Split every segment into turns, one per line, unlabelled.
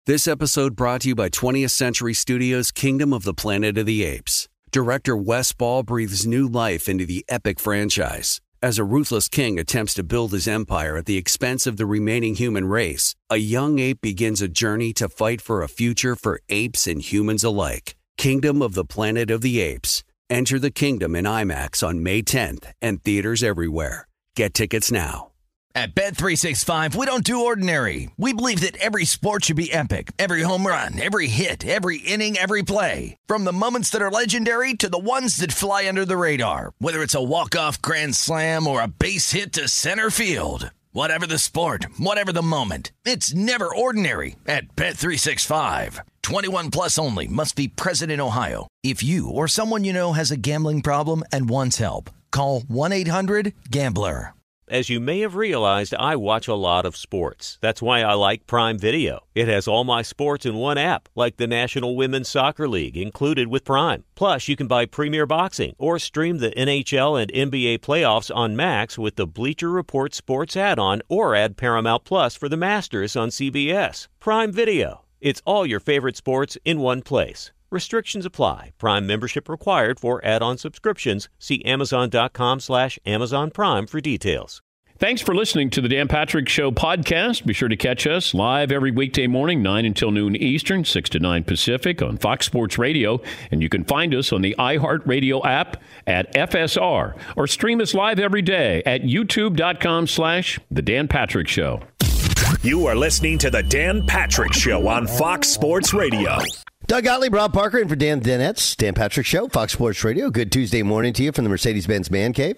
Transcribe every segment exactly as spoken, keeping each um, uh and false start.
This episode brought to you by twentieth Century Studios' Kingdom of the Planet of the Apes. Director Wes Ball breathes new life into the epic franchise. As a ruthless king attempts to build his empire at the expense of the remaining human race, a young ape begins a journey to fight for a future for apes and humans alike. Kingdom of the Planet of the Apes. Enter the kingdom in IMAX on May tenth and theaters everywhere. Get tickets now.
At Bet three sixty-five, we don't do ordinary. We believe that every sport should be epic. Every home run, every hit, every inning, every play. From the moments that are legendary to the ones that fly under the radar. Whether it's a walk-off grand slam or a base hit to center field. Whatever the sport, whatever the moment. It's never ordinary at Bet three sixty-five. twenty-one plus only. Must be present in Ohio. If you or someone you know has a gambling problem and wants help, call one eight hundred gambler.
As you may have realized, I watch a lot of sports. That's why I like Prime Video. It has all my sports in one app, like the National Women's Soccer League, included with Prime. Plus, you can buy Premier Boxing or stream the N H L and N B A playoffs on Max with the Bleacher Report Sports add-on, or add Paramount Plus for the Masters on C B S. Prime Video. It's all your favorite sports in one place. Restrictions apply. Prime membership required for add-on subscriptions. See Amazon.com slash Amazon Prime for details.
Thanks for listening to the Dan Patrick Show podcast. Be sure to catch us live every weekday morning, nine until noon Eastern, six to nine Pacific on Fox Sports Radio. And you can find us on the iHeartRadio app at F S R, or stream us live every day at youtube.com slash The Dan Patrick Show.
You are listening to the Dan Patrick Show on Fox Sports Radio.
Doug Gottlieb, Rob Parker, and for Dan Danetz, Dan Patrick Show, Fox Sports Radio. Good Tuesday morning to you from the Mercedes-Benz Man Cave.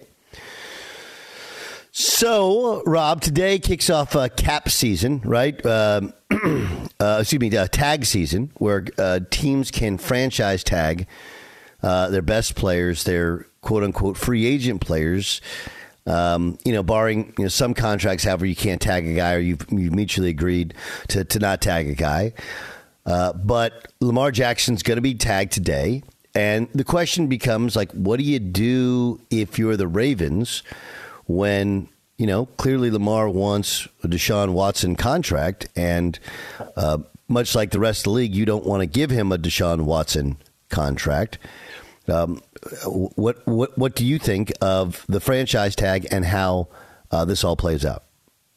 So, Rob, today kicks off uh, cap season, right? Uh, uh, excuse me, uh, tag season, where uh, teams can franchise tag uh, their best players, their quote-unquote free agent players. Um, you know, barring you know some contracts, however, you can't tag a guy, or you've, you've mutually agreed to, to not tag a guy. Uh, but Lamar Jackson's going to be tagged today. And the question becomes, like, what do you do if you're the Ravens when, you know, clearly Lamar wants a Deshaun Watson contract, and uh, much like the rest of the league, you don't want to give him a Deshaun Watson contract. Um, what what what do you think of the franchise tag and how uh, this all plays out?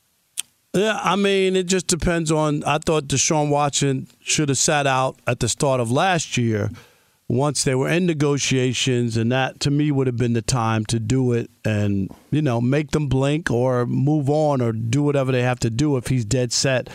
Yeah, I mean, it just depends on. I thought Deshaun Watson should have sat out at the start of last year once they were in negotiations, and that to me would have been the time to do it and, you know, make them blink or move on or do whatever they have to do if he's dead set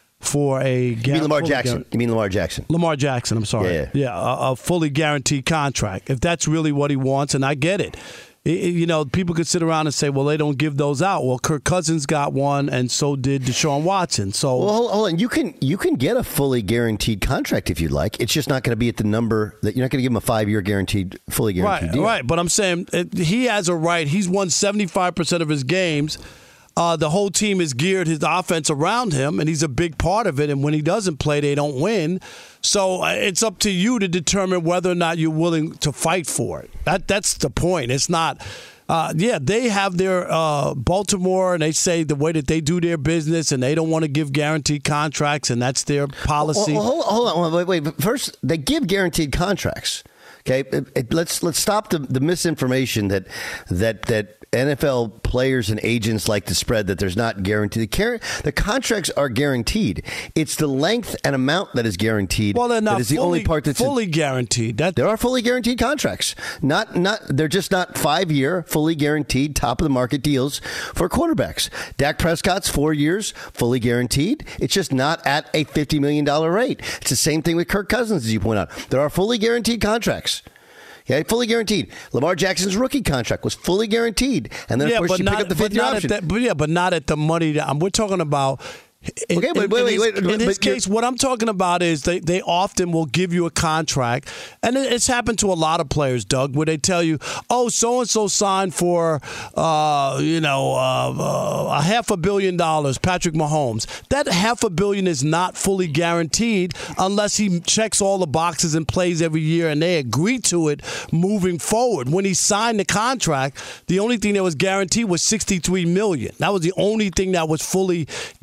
for a.
You mean Lamar Jackson? You mean Lamar Jackson?
Lamar Jackson. I'm sorry.
Yeah,
yeah a, a fully guaranteed contract. If that's really what he wants, and I get it. You know, people could sit around and say, well, they don't give those out. Well, Kirk Cousins got one, and so did Deshaun Watson. So,
well, hold, hold on. You can you can get a fully guaranteed contract if you'd like. It's just not going to be at the number that you're not going to give him a five year guaranteed, fully guaranteed
right,
deal.
Right, but I'm saying he has a right. He's won seventy-five percent of his games. Uh, the whole team is geared his offense around him, and he's a big part of it. And when he doesn't play, they don't win. So uh, it's up to you to determine whether or not you're willing to fight for it. That that's the point. It's not. Uh, yeah, they have their uh, Baltimore, and they say the way that they do their business, and they don't want to give guaranteed contracts, and that's their policy.
Well, hold, hold on, wait, wait. First, they give guaranteed contracts. Okay, it, it, let's let's stop the, the misinformation that that that N F L players and agents like to spread that there's not guaranteed. The, the contracts are guaranteed. It's the length and amount that is guaranteed.
Well, they're not
that is
fully,
the only part that's
fully
in,
guaranteed. That
there are fully guaranteed contracts. Not not they're just not five year fully guaranteed top of the market deals for quarterbacks. Dak Prescott's four years fully guaranteed. It's just not at a fifty million dollars rate. It's the same thing with Kirk Cousins, as you point out. There are fully guaranteed contracts. Yeah, fully guaranteed. Lamar Jackson's rookie contract was fully guaranteed, and then
yeah,
of course
but
you
not,
pick up the fifth year option.
That, but yeah, but not at the money that um, we're talking about. In,
okay, but wait,
in,
wait,
his,
wait.
In
but
his case, what I'm talking about is they, they often will give you a contract, and it's happened to a lot of players, Doug, where they tell you, oh, so-and-so signed for, uh, you know, uh, uh, a half a billion dollars, Patrick Mahomes. That half a billion is not fully guaranteed unless he checks all the boxes and plays every year, and they agree to it moving forward. When he signed the contract, the only thing that was guaranteed was sixty-three million dollars. That was the only thing that was fully guaranteed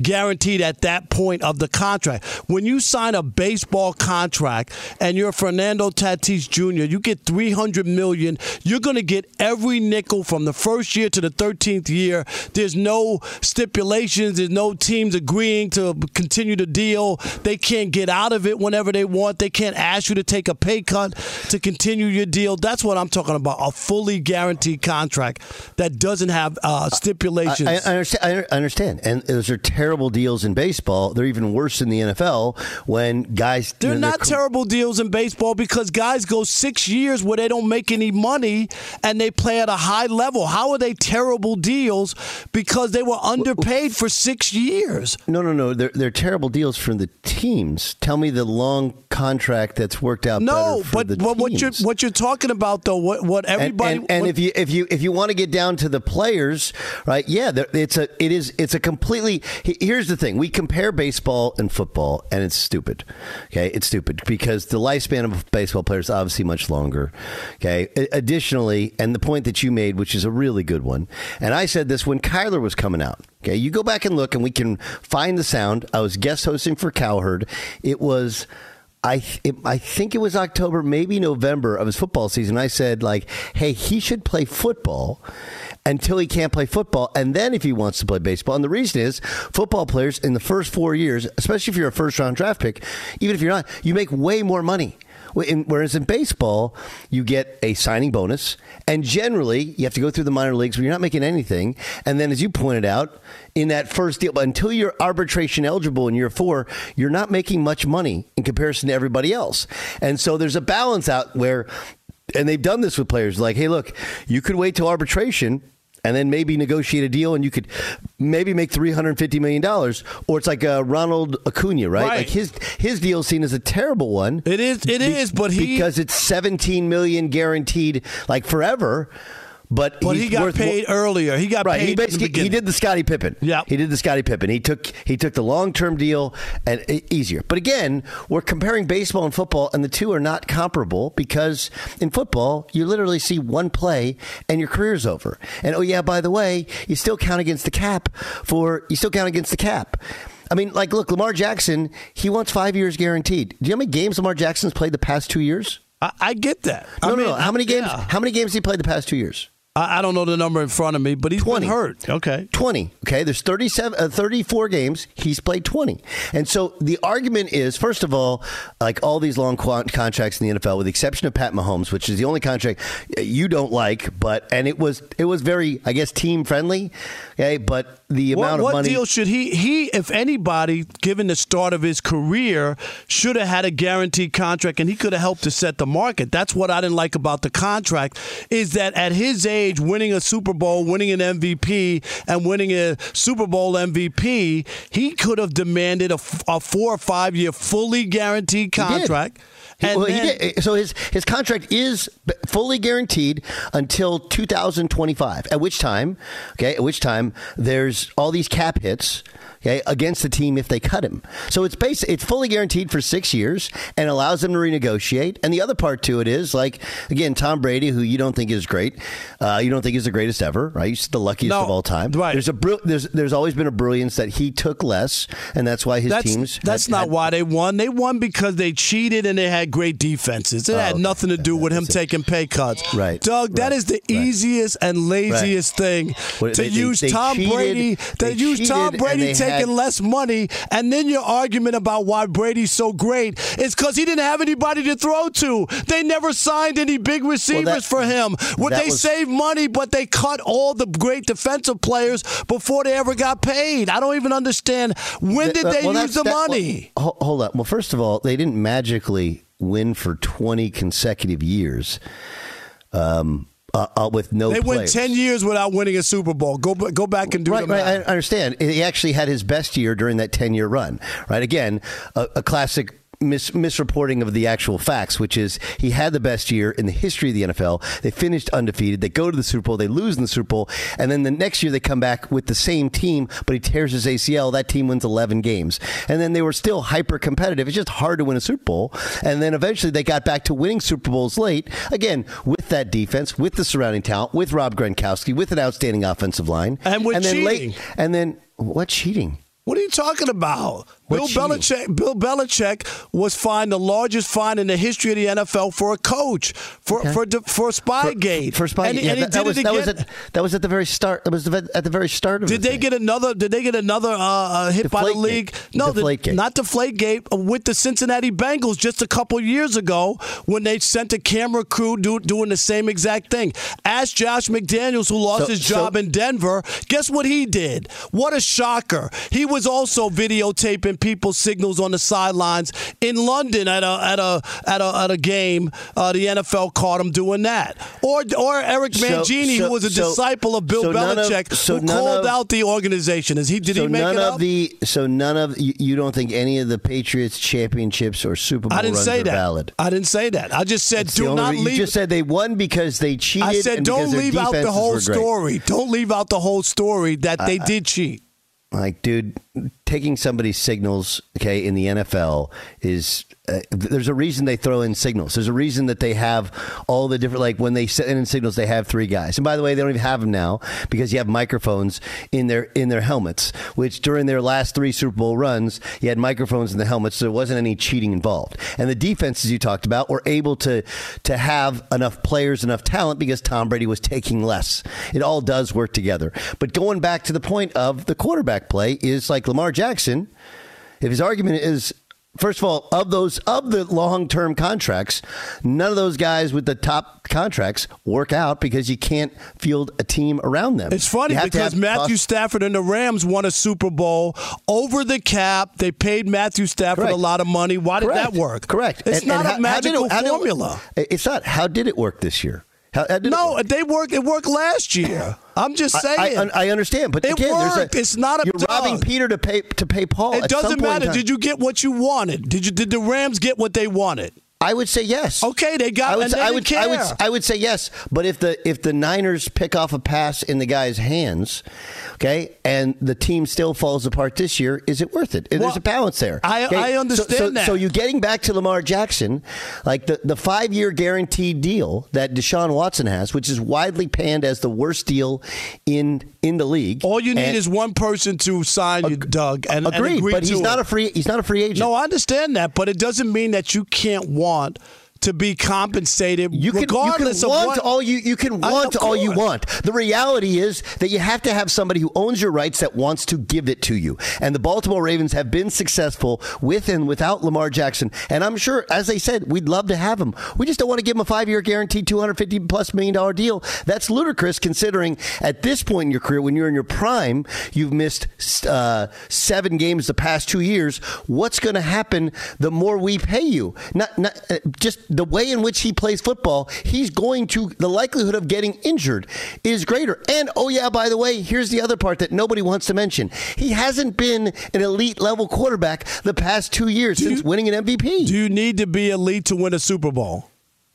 guaranteed at that point of the contract. When you sign a baseball contract and you're Fernando Tatis Junior, you get three hundred million dollars. You're going to get every nickel from the first year to the thirteenth year. There's no stipulations. There's no teams agreeing to continue the deal. They can't get out of it whenever they want. They can't ask you to take a pay cut to continue your deal. That's what I'm talking about, a fully guaranteed contract that doesn't have uh, stipulations.
I, I, understand, I understand. And those are terrible deals in baseball. They're even worse in the N F L when guys...
They're
you know,
not
they're,
terrible deals in baseball because guys go six years where they don't make any money and they play at a high level. How are they terrible deals? Because they were underpaid for six years.
No, no, no. They're, they're terrible deals for the teams. Tell me the long contract that's worked out
no,
better for
but,
the
but
teams.
what you're what you're talking about though, what what everybody
and, and, and
what,
if you if you if you want to get down to the players, right? Yeah, it's a it is it's a completely. Here's the thing: we compare baseball and football, and it's stupid. Okay, it's stupid because the lifespan of baseball players is obviously much longer. Okay, additionally, and the point that you made, which is a really good one, and I said this when Kyler was coming out. Okay, you go back and look, and we can find the sound. I was guest hosting for Cowherd. It was. I it, I think it was October, maybe November of his football season. I said, like, hey, he should play football until he can't play football, and then if he wants to play baseball. And the reason is football players in the first four years, especially if you're a first-round draft pick, even if you're not, you make way more money. Whereas in baseball, you get a signing bonus, and generally you have to go through the minor leagues where you're not making anything. And then, as you pointed out, in that first deal, until you're arbitration eligible in year four, you're not making much money in comparison to everybody else. And so there's a balance out where, and they've done this with players, like, hey, look, you could wait till arbitration and then maybe negotiate a deal, and you could maybe make three hundred fifty million dollars. Or it's like uh, Ronald Acuna, right?
right?
Like his his deal is seen as a terrible one.
It is, it
be-
is, but he
because it's seventeen million dollars guaranteed, like forever. But,
but he got
worth
paid
more.
earlier. He got
right.
paid.
He basically he did the Scottie Pippen.
Yeah,
he did the Scottie Pippen. He took he took the long term deal and uh, easier. But again, we're comparing baseball and football, and the two are not comparable because in football you literally see one play and your career's over. And oh yeah, by the way, you still count against the cap for you still count against the cap. I mean, like, look, Lamar Jackson, he wants five years guaranteed. Do you know how many games Lamar Jackson's played the past two years?
I, I get that.
No,
I
no,
mean,
no. How many games?
Yeah.
How many games he played the past two years?
I, I don't know the number in front of me, but he's
twenty.
been hurt. Okay,
twenty. Okay, there's thirty-seven, uh, thirty-four games. He's played twenty, and so the argument is, first of all, like all these long qu- contracts in the N F L, with the exception of Pat Mahomes, which is the only contract you don't like, but and it was it was very, I guess, team friendly. Okay, but the
what,
amount of
what
money.
What deal should he? He, if anybody, given the start of his career, should have had a guaranteed contract, and he could have helped to set the market. That's what I didn't like about the contract, is that at his age, winning a Super Bowl, winning an M V P, and winning a Super Bowl M V P, he could have demanded a, a four or five year fully guaranteed contract.
He,
and
well,
then,
he did. So his his contract is fully guaranteed until two thousand twenty-five. At which time, okay, at which time there's all these cap hits, okay, against the team if they cut him. So it's base, it's fully guaranteed for six years and allows them to renegotiate. And the other part to it is, like, again, Tom Brady, who you don't think is great, uh, you don't think is the greatest ever, right? He's the luckiest
no,
of all time.
Right.
There's a br- there's there's always been a brilliance that he took less, and that's why his
that's,
teams.
That's
had,
not
had,
why they won. They won because they cheated and they had great defenses. It
oh,
had
okay.
nothing to do with him
That's
taking pay cuts.
Right.
Doug, that
right.
is the
right.
easiest and laziest
right.
thing
well,
to
they,
use
they, they
Tom
cheated,
Brady.
They
To use Tom Brady taking
had,
less money, and then your argument about why Brady's so great is because he didn't have anybody to throw to. They never signed any big receivers
well, that,
for him. Would they
was,
save money, but they cut all the great defensive players before they ever got paid? I don't even understand. When did they
well,
use the
that,
money?
Well, hold up. Well, first of all, they didn't magically win for twenty consecutive years um, uh, uh, with no
They
players.
went ten years without winning a Super Bowl. Go go back and do
right,
the math.
right, I understand. He actually had his best year during that ten-year run. Right, again, a, a classic Mis- misreporting of the actual facts, which is he had the best year in the history of the N F L. They finished undefeated. They go to the Super Bowl. They lose in the Super Bowl. And then the next year they come back with the same team, but he tears his A C L. That team wins eleven games. And then they were still hyper competitive. It's just hard to win a Super Bowl. And then eventually they got back to winning Super Bowls late, again, with that defense, with the surrounding talent, with Rob Gronkowski, with an outstanding offensive line.
And with
and then
cheating.
Late, and then what cheating?
What are you talking about?
What
Bill
cheating?
Belichick. Bill Belichick was fined the largest fine in the history of the N F L for a coach for
Okay.
for for Spygate.
For, for Spygate,
and,
yeah,
and he
that,
did
that was
it
that was
again.
at that was at the very start. That was the, at the very start of.
Did
the
they
thing.
get another? Did they get another uh, uh, hit by the
Deflategate.
league? No, the,
Deflategate.
not Deflategate. uh, With the Cincinnati Bengals just a couple years ago, when they sent a camera crew do, doing the same exact thing. Ask Josh McDaniels, who lost
So-
his job
so-
in Denver. Guess what he did? What a shocker! He was also videotaping people's signals on the sidelines in London at a at a at a at a game. Uh, the N F L caught him doing that. Or or Eric
So-
Mangini,
so-
who was a
so-
disciple of Bill
so none of-
Belichick,
so
who
none
called
of-
out the organization. Is he? Did
so
he make
none
it
of
up?
the so none of you, you don't think any of the Patriots championships or Super Bowl
I didn't
runs
say
are
that.
valid?
I didn't say that. I just said
It's the
do
only
not
re-
leave.
You just said they won because they cheated.
I said
and
don't
because their
leave out the
defenses
whole
were great.
story. Don't leave out the whole story that they did cheat.
Like, dude, taking somebody's signals, okay, in the N F L is uh, there's a reason they throw in signals. There's a reason that they have all the different, like when they send in signals, they have three guys. And by the way, they don't even have them now because you have microphones in their in their helmets. Which during their last three Super Bowl runs, you had microphones in the helmets, so there wasn't any cheating involved. And the defenses you talked about were able to to have enough players, enough talent because Tom Brady was taking less. It all does work together. But going back to the point of the quarterback play is like Lamar Jackson. If his argument is, first of all, of those of the long-term contracts, none of those guys with the top contracts work out because you can't field a team around them.
It's funny
You have to
because
have
Matthew
cost-
Stafford and the Rams won a Super Bowl over the cap. They paid Matthew Stafford
Correct.
a lot of money. Why did
Correct.
that work?
Correct.
It's
And-
not
and
a
how- how did
magical
it- how did it-
formula.
It's not. How did it work this year? How, how did it
No,
work?
they worked. It worked last year. I'm just saying.
I, I, I understand, but
It
again, there's
worked.
a,
It's not a
you're
dog.
robbing Peter to pay to pay Paul.
It
At some
doesn't
point in
matter.
time.
Did you get what you wanted? Did you? Did the Rams get what they wanted?
I would say yes.
Okay, they got.
I would,
and
say,
they
I,
didn't
would,
care.
I would I would say yes, but if the if the Niners pick off a pass in the guy's hands, okay, and the team still falls apart this year, is it worth it?
Well,
There's a balance there.
I-
okay?
I understand
so, so,
that.
So you're getting back to Lamar Jackson, like the, the five year guaranteed deal that Deshaun Watson has, which is widely panned as the worst deal in in the league.
All you need
And-
is one person to sign you, Doug, and, and
agreed,
agree
but he's
to
not
it.
a free he's not a free agent.
No, I understand that, but it doesn't mean that you can't want to be compensated
You can, you can
regardless of
want
what.
all you you can
I-
want
of
all you
course.
want. The reality is that you have to have somebody who owns your rights that wants to give it to you. And the Baltimore Ravens have been successful with and without Lamar Jackson. And I'm sure, as they said, we'd love to have him. We just don't want to give him a five-year guaranteed two hundred fifty plus million dollar deal. That's ludicrous considering at this point in your career, when you're in your prime, you've missed uh, seven games the past two years. What's going to happen the more we pay you? Not, not uh, just the way in which he plays football, he's going to, the likelihood of getting injured is greater. And, oh yeah, by the way, here's the other part that nobody wants to mention. He hasn't been an elite level quarterback the past two years
Do
since
you-
winning an M V P.
Do you need to be elite to win a Super Bowl?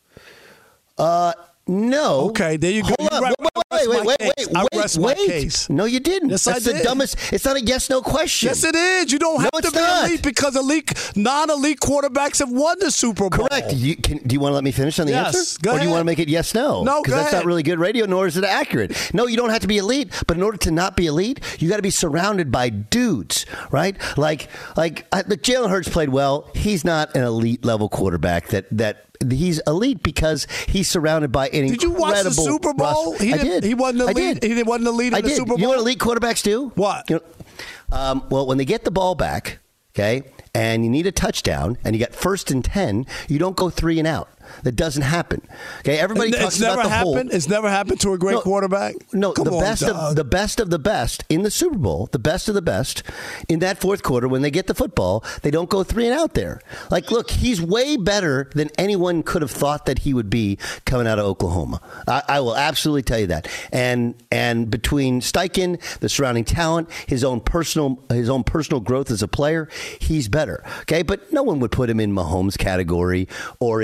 Uh, no.
Okay, there you go.
Hold
You
on.
re-
Wait, wait,
rest
wait,
my
wait,
case.
wait,
I
wait,
rest my
wait.
case.
No, you didn't.
Yes, I
That's the
did.
dumbest. It's not a yes/no question.
Yes, it is. You don't have
No,
to
it's
be
not.
elite because elite, non-elite quarterbacks have won the Super Bowl.
Correct. You, can, do you want to let me finish on the
Yes,
answer?
go
or do you
ahead.
want to make it yes, no?
No,
Because
go
that's
ahead.
not really good radio, nor is it accurate. No, you don't have to be elite, but in order to not be elite, you got to be surrounded by dudes, right? Like, like, I, like Jalen Hurts played well. He's not an elite level quarterback that that. He's elite because he's surrounded by an
Did you watch the
incredible
Super Bowl?
roster.
He
I
didn't-
did.
he wasn't
I
elite-
did.
he wasn't elite in
I
the
did.
Super
You know
Bowl?
what elite quarterbacks do?
What?
You know, um, well, when they get the ball back, okay, and you need a touchdown, and you got first and ten, you don't go three and out. That doesn't happen. Okay, everybody
It's
talks
never
about the
happened.
whole.
It's never happened to a great
No,
quarterback.
No,
Come
the
on,
best
Doug.
of the best of the best in the Super Bowl, the best of the best in that fourth quarter when they get the football, they don't go three and out there. Like, look, he's way better than anyone could have thought that he would be coming out of Oklahoma. I, I will absolutely tell you that. And and between Steichen, the surrounding talent, his own personal his own personal growth as a player, he's better. Okay, but no one would put him in Mahomes category or in Rodgers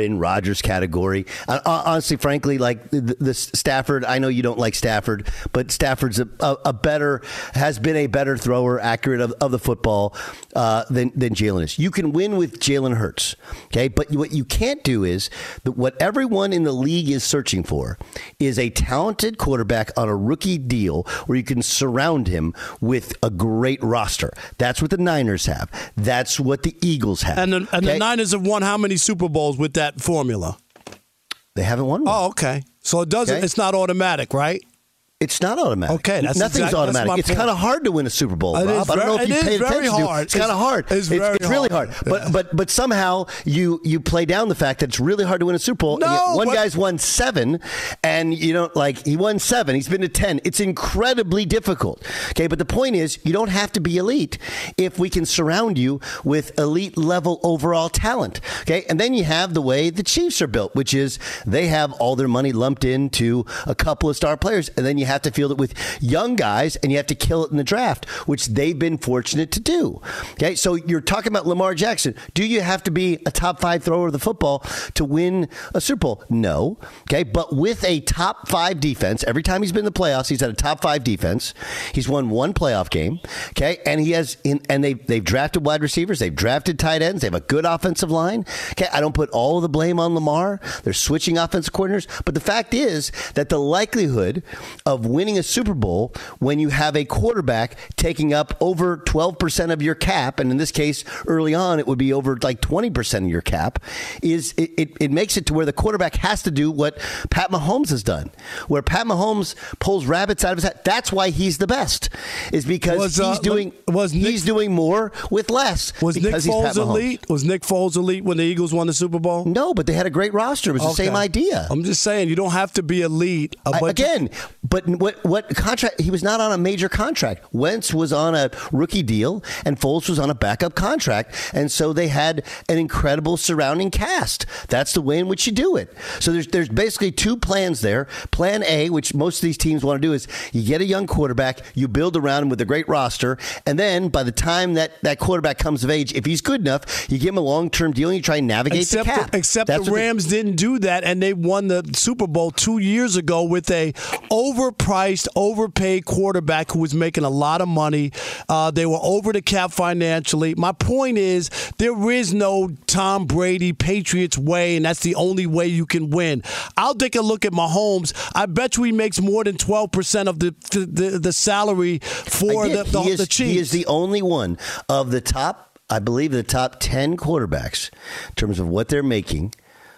Rodgers category. Uh, honestly, frankly, like the, the Stafford, I know you don't like Stafford, but Stafford's a, a, a better, has been a better thrower, accurate of, of the football uh, than, than Jalen is. You can win with Jalen Hurts, okay? But what you can't do is that what everyone in the league is searching for is a talented quarterback on a rookie deal where you can surround him with a great roster. That's what the Niners have. That's what the Eagles have.
And the, and
okay?
the Niners have won how many Super Bowls with that formula?
They haven't won one.
Oh, okay. So it doesn't. Okay. It's not automatic, right?
It's not automatic.
Okay, that's
nothing's
exact,
automatic.
That's
it's kind of hard to win a Super Bowl, Rob.
Very,
I don't know if you paid attention
hard.
to it. It's kind of hard.
It's, very
it's, it's really hard.
hard.
But but but somehow you you play down the fact that it's really hard to win a Super Bowl.
No,
one
but,
guy's won seven, and you don't like he won seven. He's been to ten. It's incredibly difficult. Okay, but the point is, you don't have to be elite if we can surround you with elite level overall talent. Okay, and then you have the way the Chiefs are built, which is they have all their money lumped into a couple of star players, and then you have to field it with young guys, and you have to kill it in the draft, which they've been fortunate to do. Okay, so you're talking about Lamar Jackson. Do you have to be a top five thrower of the football to win a Super Bowl? No. Okay, but with a top five defense, every time he's been in the playoffs, he's had a top five defense. He's won one playoff game. Okay, and he has, in, and they they've drafted wide receivers, they've drafted tight ends, they have a good offensive line. Okay, I don't put all of the blame on Lamar. They're switching offensive coordinators, but the fact is that the likelihood of winning a Super Bowl when you have a quarterback taking up over twelve percent of your cap, and in this case, early on, it would be over like twenty percent of your cap, is it, it, it makes it to where the quarterback has to do what Pat Mahomes has done, where Pat Mahomes pulls rabbits out of his hat. That's why he's the best, is because
was,
he's
uh,
doing
was Nick,
he's doing more with less.
Was Nick Foles
he's
elite? Was Nick Foles elite when the Eagles won the Super Bowl?
No, but they had a great roster. It was okay. the same idea.
I'm just saying, you don't have to be elite.
I, again, but what what contract? He was not on a major contract. Wentz was on a rookie deal, and Foles was on a backup contract, and so they had an incredible surrounding cast. That's the way in which you do it. So there's there's basically two plans there. Plan A, which most of these teams want to do, is you get a young quarterback, you build around him with a great roster, and then by the time that, that quarterback comes of age, if he's good enough, you give him a long-term deal and you try and navigate
except
the cap.
The, except
That's
the Rams they, didn't do that, and they won the Super Bowl two years ago with a overpriced, overpaid quarterback who was making a lot of money. Uh, they were over the cap financially. My point is, there is no Tom Brady Patriots way, and that's the only way you can win. I'll take a look at Mahomes. I bet you he makes more than twelve percent of the the, the, the salary for the, the,
is,
the Chiefs.
He is the only one of the top, I believe, the top ten quarterbacks in terms of what they're making.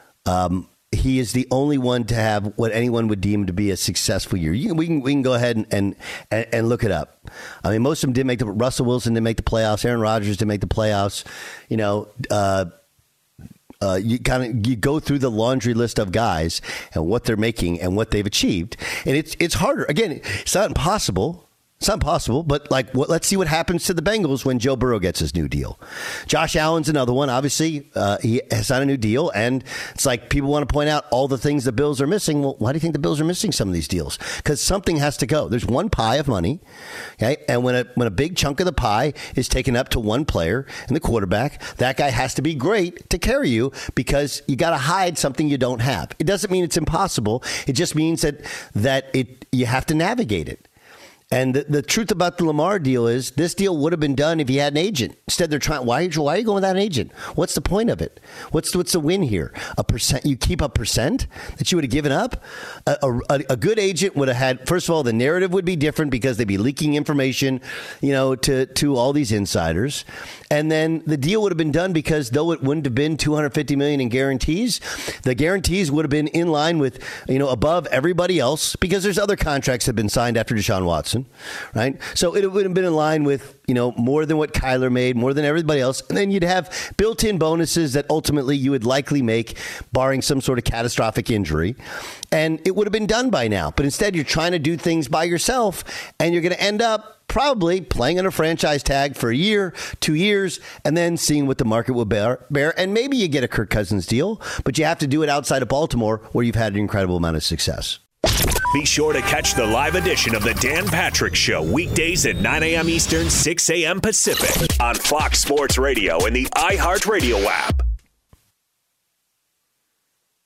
Um, he is the only one to have what anyone would deem to be a successful year. You, we can we can go ahead and, and and look it up. I mean, most of them didn't make the. Russell Wilson didn't make the playoffs. Aaron Rodgers didn't make the playoffs. You know, uh, uh, you kind of you go through the laundry list of guys and what they're making and what they've achieved, and it's it's harder. Again, it's not impossible. It's not possible, but like, what, let's see what happens to the Bengals when Joe Burrow gets his new deal. Josh Allen's another one. Obviously, uh, he has signed a new deal, and it's like people want to point out all the things the Bills are missing. Well, why do you think the Bills are missing some of these deals? Because something has to go. There's one pie of money, okay, and when a when a big chunk of the pie is taken up to one player and the quarterback, that guy has to be great to carry you because you got to hide something you don't have. It doesn't mean it's impossible. It just means that that it you have to navigate it. And the, the truth about the Lamar deal is this deal would have been done if he had an agent. Instead, they're trying. Why, why are you going without an agent? What's the point of it? What's what's the win here? A percent? You keep a percent that you would have given up? A, a, a good agent would have had. First of all, the narrative would be different because they'd be leaking information, you know, to to all these insiders. And then the deal would have been done because though it wouldn't have been two hundred fifty million dollars in guarantees, the guarantees would have been in line with, you know, above everybody else because there's other contracts that have been signed after Deshaun Watson. Right. So it would have been in line with, you know, more than what Kyler made, more than everybody else. And then you'd have built in bonuses that ultimately you would likely make, barring some sort of catastrophic injury. And it would have been done by now. But instead, you're trying to do things by yourself, and you're going to end up probably playing on a franchise tag for a year, two years, and then seeing what the market will bear. bear. And maybe you get a Kirk Cousins deal, but you have to do it outside of Baltimore, where you've had an incredible amount of success.
Be sure to catch the live edition of the Dan Patrick Show weekdays at nine a.m. Eastern, six a.m. Pacific on Fox Sports Radio and the iHeartRadio app.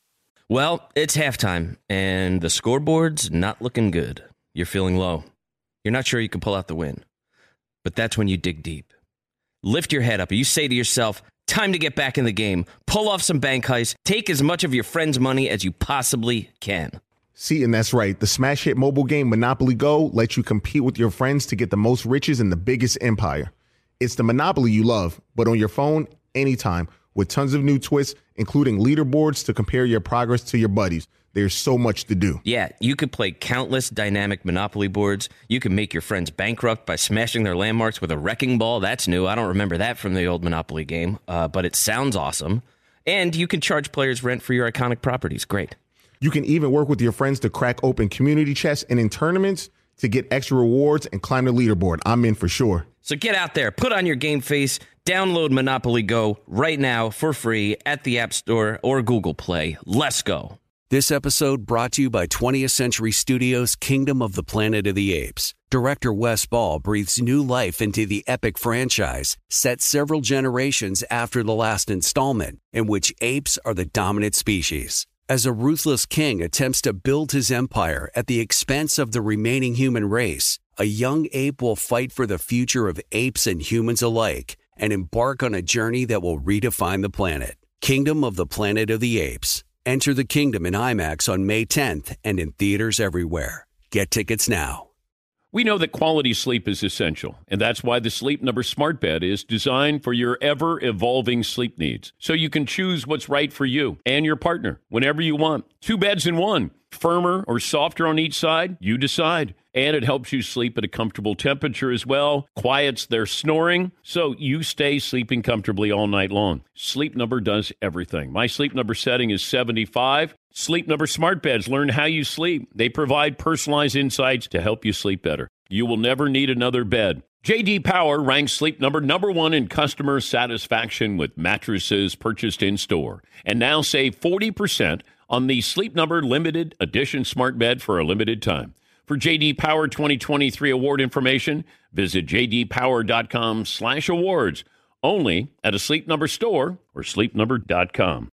Well, it's halftime, and the scoreboard's not looking good. You're feeling low. You're not sure you can pull out the win. But that's when you dig deep. Lift your head up, and you say to yourself, time to get back in the game. Pull off some bank heists. Take as much of your friend's money as you possibly can.
See, and that's right. The smash hit mobile game Monopoly Go lets you compete with your friends to get the most riches in the biggest empire. It's the Monopoly you love, but on your phone, anytime, with tons of new twists, including leaderboards to compare your progress to your buddies. There's so much to do.
Yeah, you could play countless dynamic Monopoly boards. You can make your friends bankrupt by smashing their landmarks with a wrecking ball. That's new. I don't remember that from the old Monopoly game, uh, but it sounds awesome. And you can charge players rent for your iconic properties. Great.
You can even work with your friends to crack open community chests and in tournaments to get extra rewards and climb the leaderboard. I'm in for sure.
So get out there, put on your game face, download Monopoly Go right now for free at the App Store or Google Play. Let's go.
This episode brought to you by twentieth Century Studios' Kingdom of the Planet of the Apes. Director Wes Ball breathes new life into the epic franchise, set several generations after the last installment, in which apes are the dominant species. As a ruthless king attempts to build his empire at the expense of the remaining human race, a young ape will fight for the future of apes and humans alike and embark on a journey that will redefine the planet. Kingdom of the Planet of the Apes. Enter the kingdom in IMAX on May tenth and in theaters everywhere. Get tickets now.
We know that quality sleep is essential, and that's why the Sleep Number Smart Bed is designed for your ever-evolving sleep needs, so you can choose what's right for you and your partner whenever you want. Two beds in one, firmer or softer on each side, you decide. And it helps you sleep at a comfortable temperature as well, quiets their snoring, so you stay sleeping comfortably all night long. Sleep Number does everything. My Sleep Number setting is seventy-five. Sleep Number Smart Beds learn how you sleep. They provide personalized insights to help you sleep better. You will never need another bed. J D Power ranks Sleep Number number one in customer satisfaction with mattresses purchased in-store. And now save forty percent on the Sleep Number Limited Edition Smart Bed for a limited time. For J D Power twenty twenty-three award information, visit jdpower.com slash awards. Only at a Sleep Number store or sleep number dot com.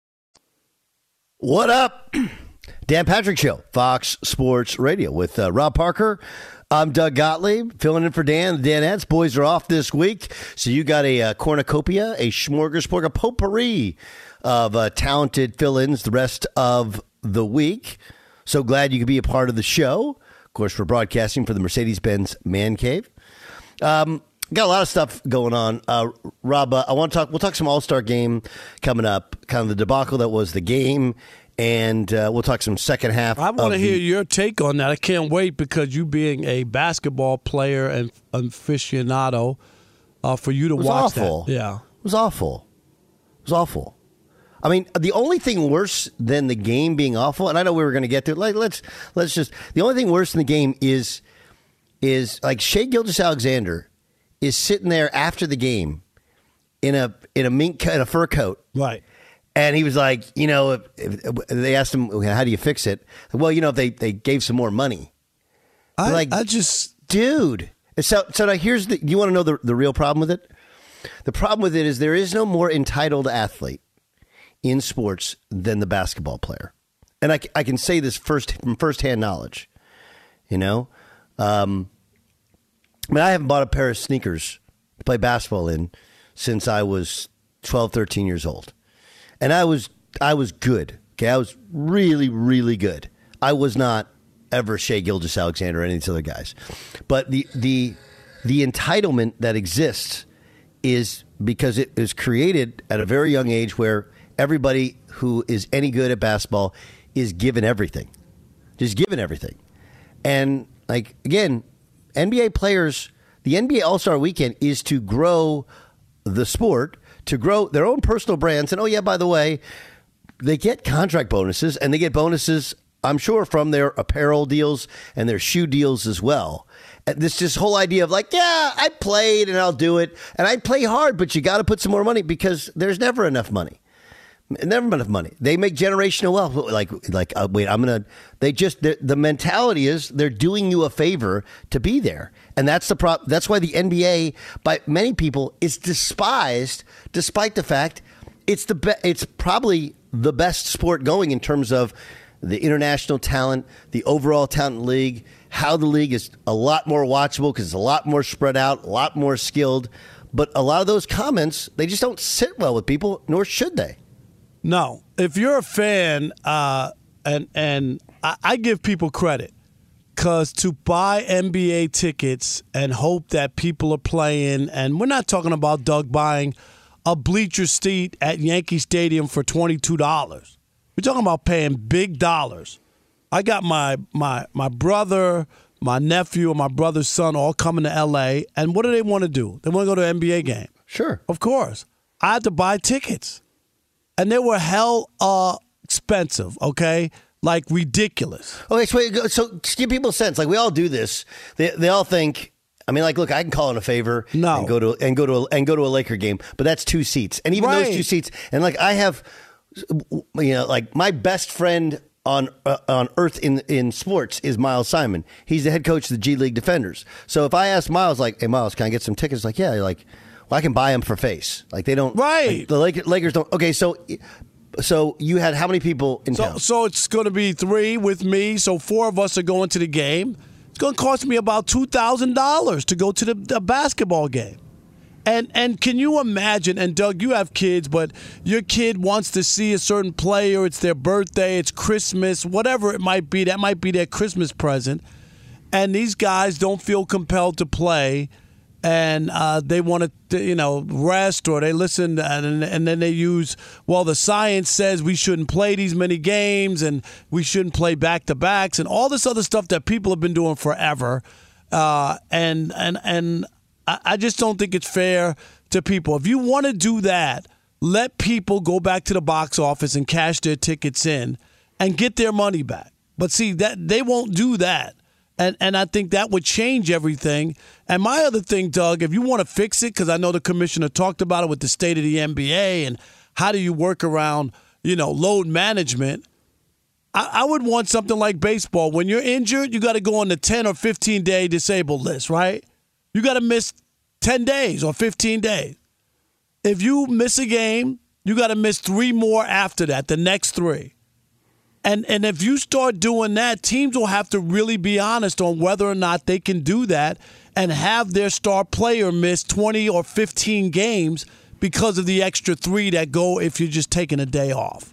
What up? Dan Patrick Show, Fox Sports Radio with uh, Rob Parker. I'm Doug Gottlieb, filling in for Dan. The Danettes boys are off this week, so you got a, uh cornucopia, a smorgasbord, a potpourri of uh, talented fill-ins the rest of the week. So glad you could be a part of the show. Of course, we're broadcasting for the Mercedes-Benz Man Cave. Um, got a lot of stuff going on. Uh, Rob, uh, I want to talk. We'll talk some All-Star game coming up, kind of the debacle that was the game, and uh, we'll talk some second half.
I want to hear
the-
your take on that. I can't wait because you being a basketball player and aficionado, uh, for you to
It was
watch
awful.
that. Yeah,
it was awful. It was awful. I mean, the only thing worse than the game being awful, and I know we were going to get to it. Like, let's let's just the only thing worse than the game is is like Shai Gilgeous-Alexander is sitting there after the game in a in a mink in a fur coat,
right?
And he was like, you know, if, if they asked him, how do you fix it? Well, you know, if they they gave some more money.
I
like,
I just
dude. So so now here's the. You want to know the the real problem with it? The problem with it is there is no more entitled athlete in sports than the basketball player. And I, I can say this first from firsthand knowledge, you know? Um, I mean, I haven't bought a pair of sneakers to play basketball in since I was twelve, thirteen years old. And I was, I was good. Okay. I was really, really good. I was not ever Shai Gilgeous-Alexander or any of these other guys. But the, the, the entitlement that exists is because it is created at a very young age where everybody who is any good at basketball is given everything, just given everything. And like, again, N B A players, the N B A All-Star Weekend is to grow the sport, to grow their own personal brands. And, oh, yeah, by the way, they get contract bonuses, and they get bonuses, I'm sure, from their apparel deals and their shoe deals as well. And this this whole idea of like, yeah, I played and I'll do it. And I play hard, but you got to put some more money because there's never enough money. Never enough money. They make generational wealth. Like, like, uh, wait, I'm gonna. They just the, the mentality is they're doing you a favor to be there, and that's the pro. That's why the N B A, by many people, is despised, despite the fact it's the be- it's probably the best sport going in terms of the international talent, the overall talent league, how the league is a lot more watchable because it's a lot more spread out, a lot more skilled. But a lot of those comments, they just don't sit well with people, nor should they.
No. If you're a fan, uh, and and I, I give people credit, because to buy N B A tickets and hope that people are playing, and we're not talking about Doug buying a bleacher seat at Yankee Stadium for twenty-two dollars. We're talking about paying big dollars. I got my my my brother, my nephew, and my brother's son all coming to L A, and what do they want to do? They want to go to an N B A game.
Sure.
Of course. I had to buy tickets. And they were hell uh, expensive, okay? Like ridiculous.
Okay, so, so just give people a sense. Like, we all do this. They they all think, I mean, like, look, I can call in a favor
no.
and go to and go to a, and go to a Laker game, but that's two seats. And even
right.
those two seats, and like I have, you know, like my best friend on uh, on earth in in sports is Miles Simon. He's the head coach of the G League Defenders. So if I ask Miles, like, hey, Miles, can I get some tickets? Like, yeah, you're like, well, I can buy them for face. Like, they don't.
Right.
Like, the Lakers, Lakers don't. Okay, so. So you had how many people in
so,
town?
So it's going to be three with me. So four of us are going to the game. It's going to cost me about two thousand dollars to go to the, the basketball game. And and can you imagine, and Doug, you have kids, but your kid wants to see a certain player. It's their birthday. It's Christmas, whatever it might be. That might be their Christmas present. And these guys don't feel compelled to play. And uh, they want to, you know, rest, or they listen, and, and then they use, well, the science says we shouldn't play these many games, and we shouldn't play back-to-backs, and all this other stuff that people have been doing forever. Uh, and and and I just don't think it's fair to people. If you want to do that, let people go back to the box office and cash their tickets in and get their money back. But see, that they won't do that. And and I think that would change everything. And my other thing, Doug, if you want to fix it, because I know the commissioner talked about it with the state of the N B A and how do you work around, you know, load management, I, I would want something like baseball. When you're injured, you got to go on the ten or fifteen-day disabled list, right? You got to miss ten days or fifteen days. If you miss a game, you got to miss three more after that, the next three. And and if you start doing that, teams will have to really be honest on whether or not they can do that and have their star player miss twenty or fifteen games because of the extra three that go if you're just taking a day off.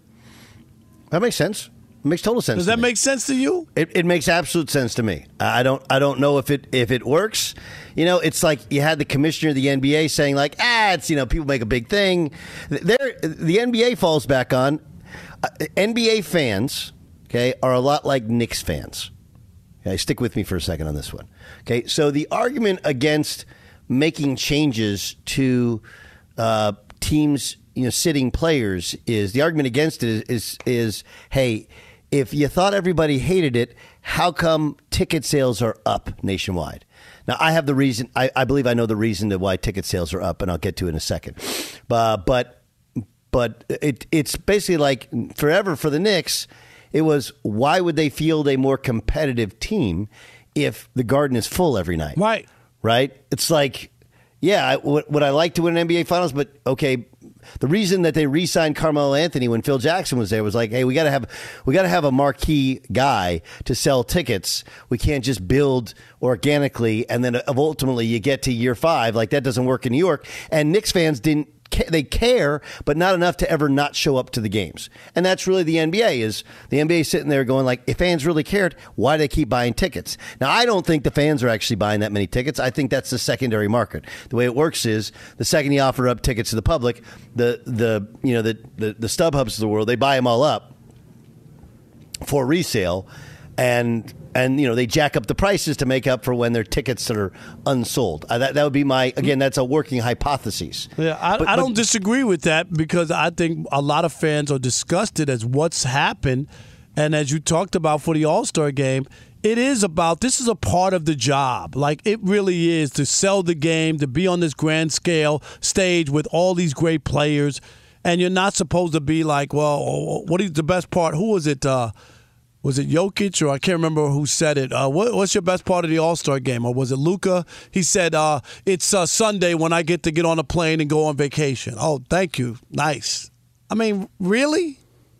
That makes sense. It makes total sense.
Does
to
that
me.
make sense to you?
It, it makes absolute sense to me. I don't I don't know if it if it works. You know, it's like you had the commissioner of the N B A saying like, ah, it's, you know, people make a big thing. There, the N B A falls back on uh, N B A fans. Okay, are a lot like Knicks fans. Okay, stick with me for a second on this one. Okay, so the argument against making changes to uh, teams, you know, sitting players is the argument against it is, is is hey, if you thought everybody hated it, how come ticket sales are up nationwide? Now, I have the reason. I, I believe I know the reason to why ticket sales are up, and I'll get to it in a second. Uh, but but it it's basically like forever for the Knicks. It was, why would they field a more competitive team if the Garden is full every night?
Right.
Right? It's like, yeah, I, would, would I like to win an N B A Finals? But, okay, the reason that they re-signed Carmelo Anthony when Phil Jackson was there was like, hey, we got to have we got to have a marquee guy to sell tickets. We can't just build organically, and then ultimately you get to year five. Like, that doesn't work in New York. And Knicks fans didn't. They care, but not enough to ever not show up to the games. And that's really the N B A is the N B A sitting there going like, if fans really cared, why do they keep buying tickets? Now, I don't think the fans are actually buying that many tickets. I think that's the secondary market. The way it works is the second you offer up tickets to the public, the the you know the the, the StubHubs of the world, they buy them all up for resale. And, and you know, they jack up the prices to make up for when their tickets are unsold. Uh, that, that would be my, again, that's a working hypothesis.
Yeah, I,
but,
I don't
but,
disagree with that because I think a lot of fans are disgusted as what's happened. And as you talked about for the All-Star game, it is about, this is a part of the job. Like, it really is to sell the game, to be on this grand scale stage with all these great players. And you're not supposed to be like, well, what is the best part? Who was it? Uh, Was it Jokic, or I can't remember who said it? Uh, what, what's your best part of the All-Star game? Or was it Luka? He said, uh, it's uh, Sunday when I get to get on a plane and go on vacation. Oh, thank you. Nice. I mean, really?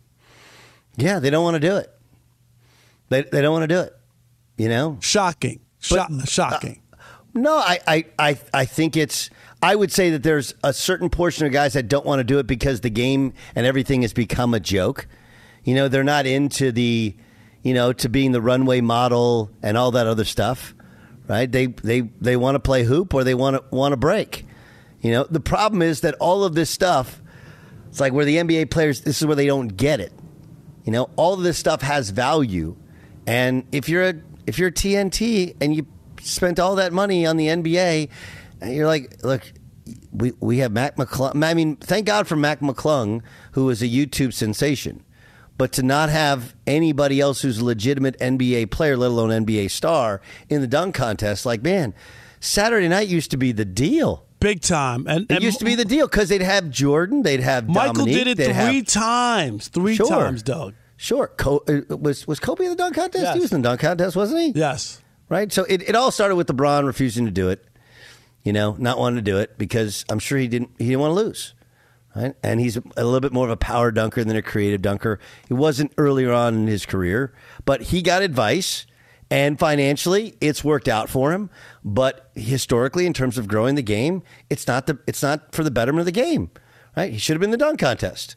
Yeah, they don't want to do it. They they don't want to do it. You know,
shocking, Sho-
but,
shocking.
Uh, no, I, I I I think it's. I would say that there's a certain portion of guys that don't want to do it because the game and everything has become a joke. You know, they're not into the, you know, to being the runway model and all that other stuff, right? They they they want to play hoop or they want to want to break. You know, the problem is that all of this stuff, it's like where the N B A players, this is where they don't get it. You know, all of this stuff has value, and if you're a if you're T N T and you spent all that money on the N B A, and you're like, look, we we have Mac McClung. I mean, thank God for Mac McClung, who is a YouTube sensation, but to not have anybody else who's a legitimate N B A player, let alone N B A star, in the dunk contest, like, man, Saturday night used to be the deal.
Big time. And,
it
and
used to be the deal because they'd have Jordan, they'd have
Michael
Dominique,
did it
they'd
three
have,
times. Three
sure,
times, Doug.
Sure. Co- uh, was was Kobe in the dunk contest?
Yes.
He was in the dunk contest, wasn't he?
Yes.
Right? So it, it all started with LeBron refusing to do it, you know, not wanting to do it because I'm sure he didn't he didn't want to lose. Right? And he's a little bit more of a power dunker than a creative dunker. He wasn't earlier on in his career, but he got advice. And financially, it's worked out for him. But historically, in terms of growing the game, it's not the it's not for the betterment of the game, right? He should have been in the dunk contest.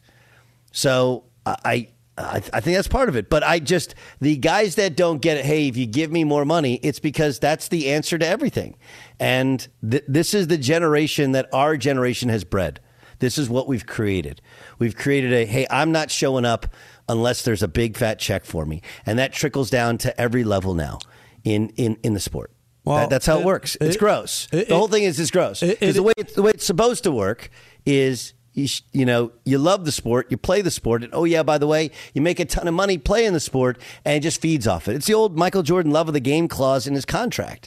So I, I I think that's part of it. But I just the guys that don't get it. Hey, if you give me more money, it's because that's the answer to everything. And th- this is the generation that our generation has bred. This is what we've created. We've created a, hey, I'm not showing up unless there's a big fat check for me. And that trickles down to every level now in, in, in the sport. Well, that, that's how it, it works. It's it, gross. It, the whole thing is it's gross. Because the way it's, the way it's supposed to work is, you, sh- you know, you love the sport, you play the sport, and oh yeah, by the way, you make a ton of money playing the sport, and it just feeds off it. It's the old Michael Jordan love of the game clause in his contract.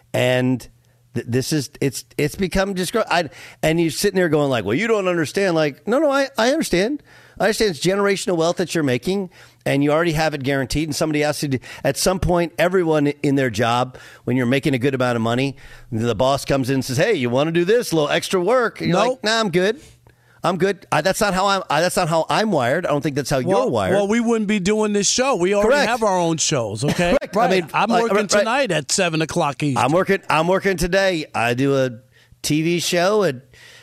And this is it's it's become just I, and you're sitting there going like, well, you don't understand. Like, no, no, I, I understand. I understand it's generational wealth that you're making, and you already have it guaranteed. And somebody has to do, at some point, everyone in their job, when you're making a good amount of money, the boss comes in and says, hey, you want to do this, a little extra work? And you're
nope.
like, nah, I'm good. I'm good. I, that's not how I'm. I, that's not how I'm wired. I don't think that's how
well,
you're wired.
Well, we wouldn't be doing this show. We already
Correct.
have our own shows. Okay,
Correct.
right.
I mean,
I'm
like,
working
right.
tonight at seven o'clock Eastern.
I'm working. I'm working today. I do a T V show at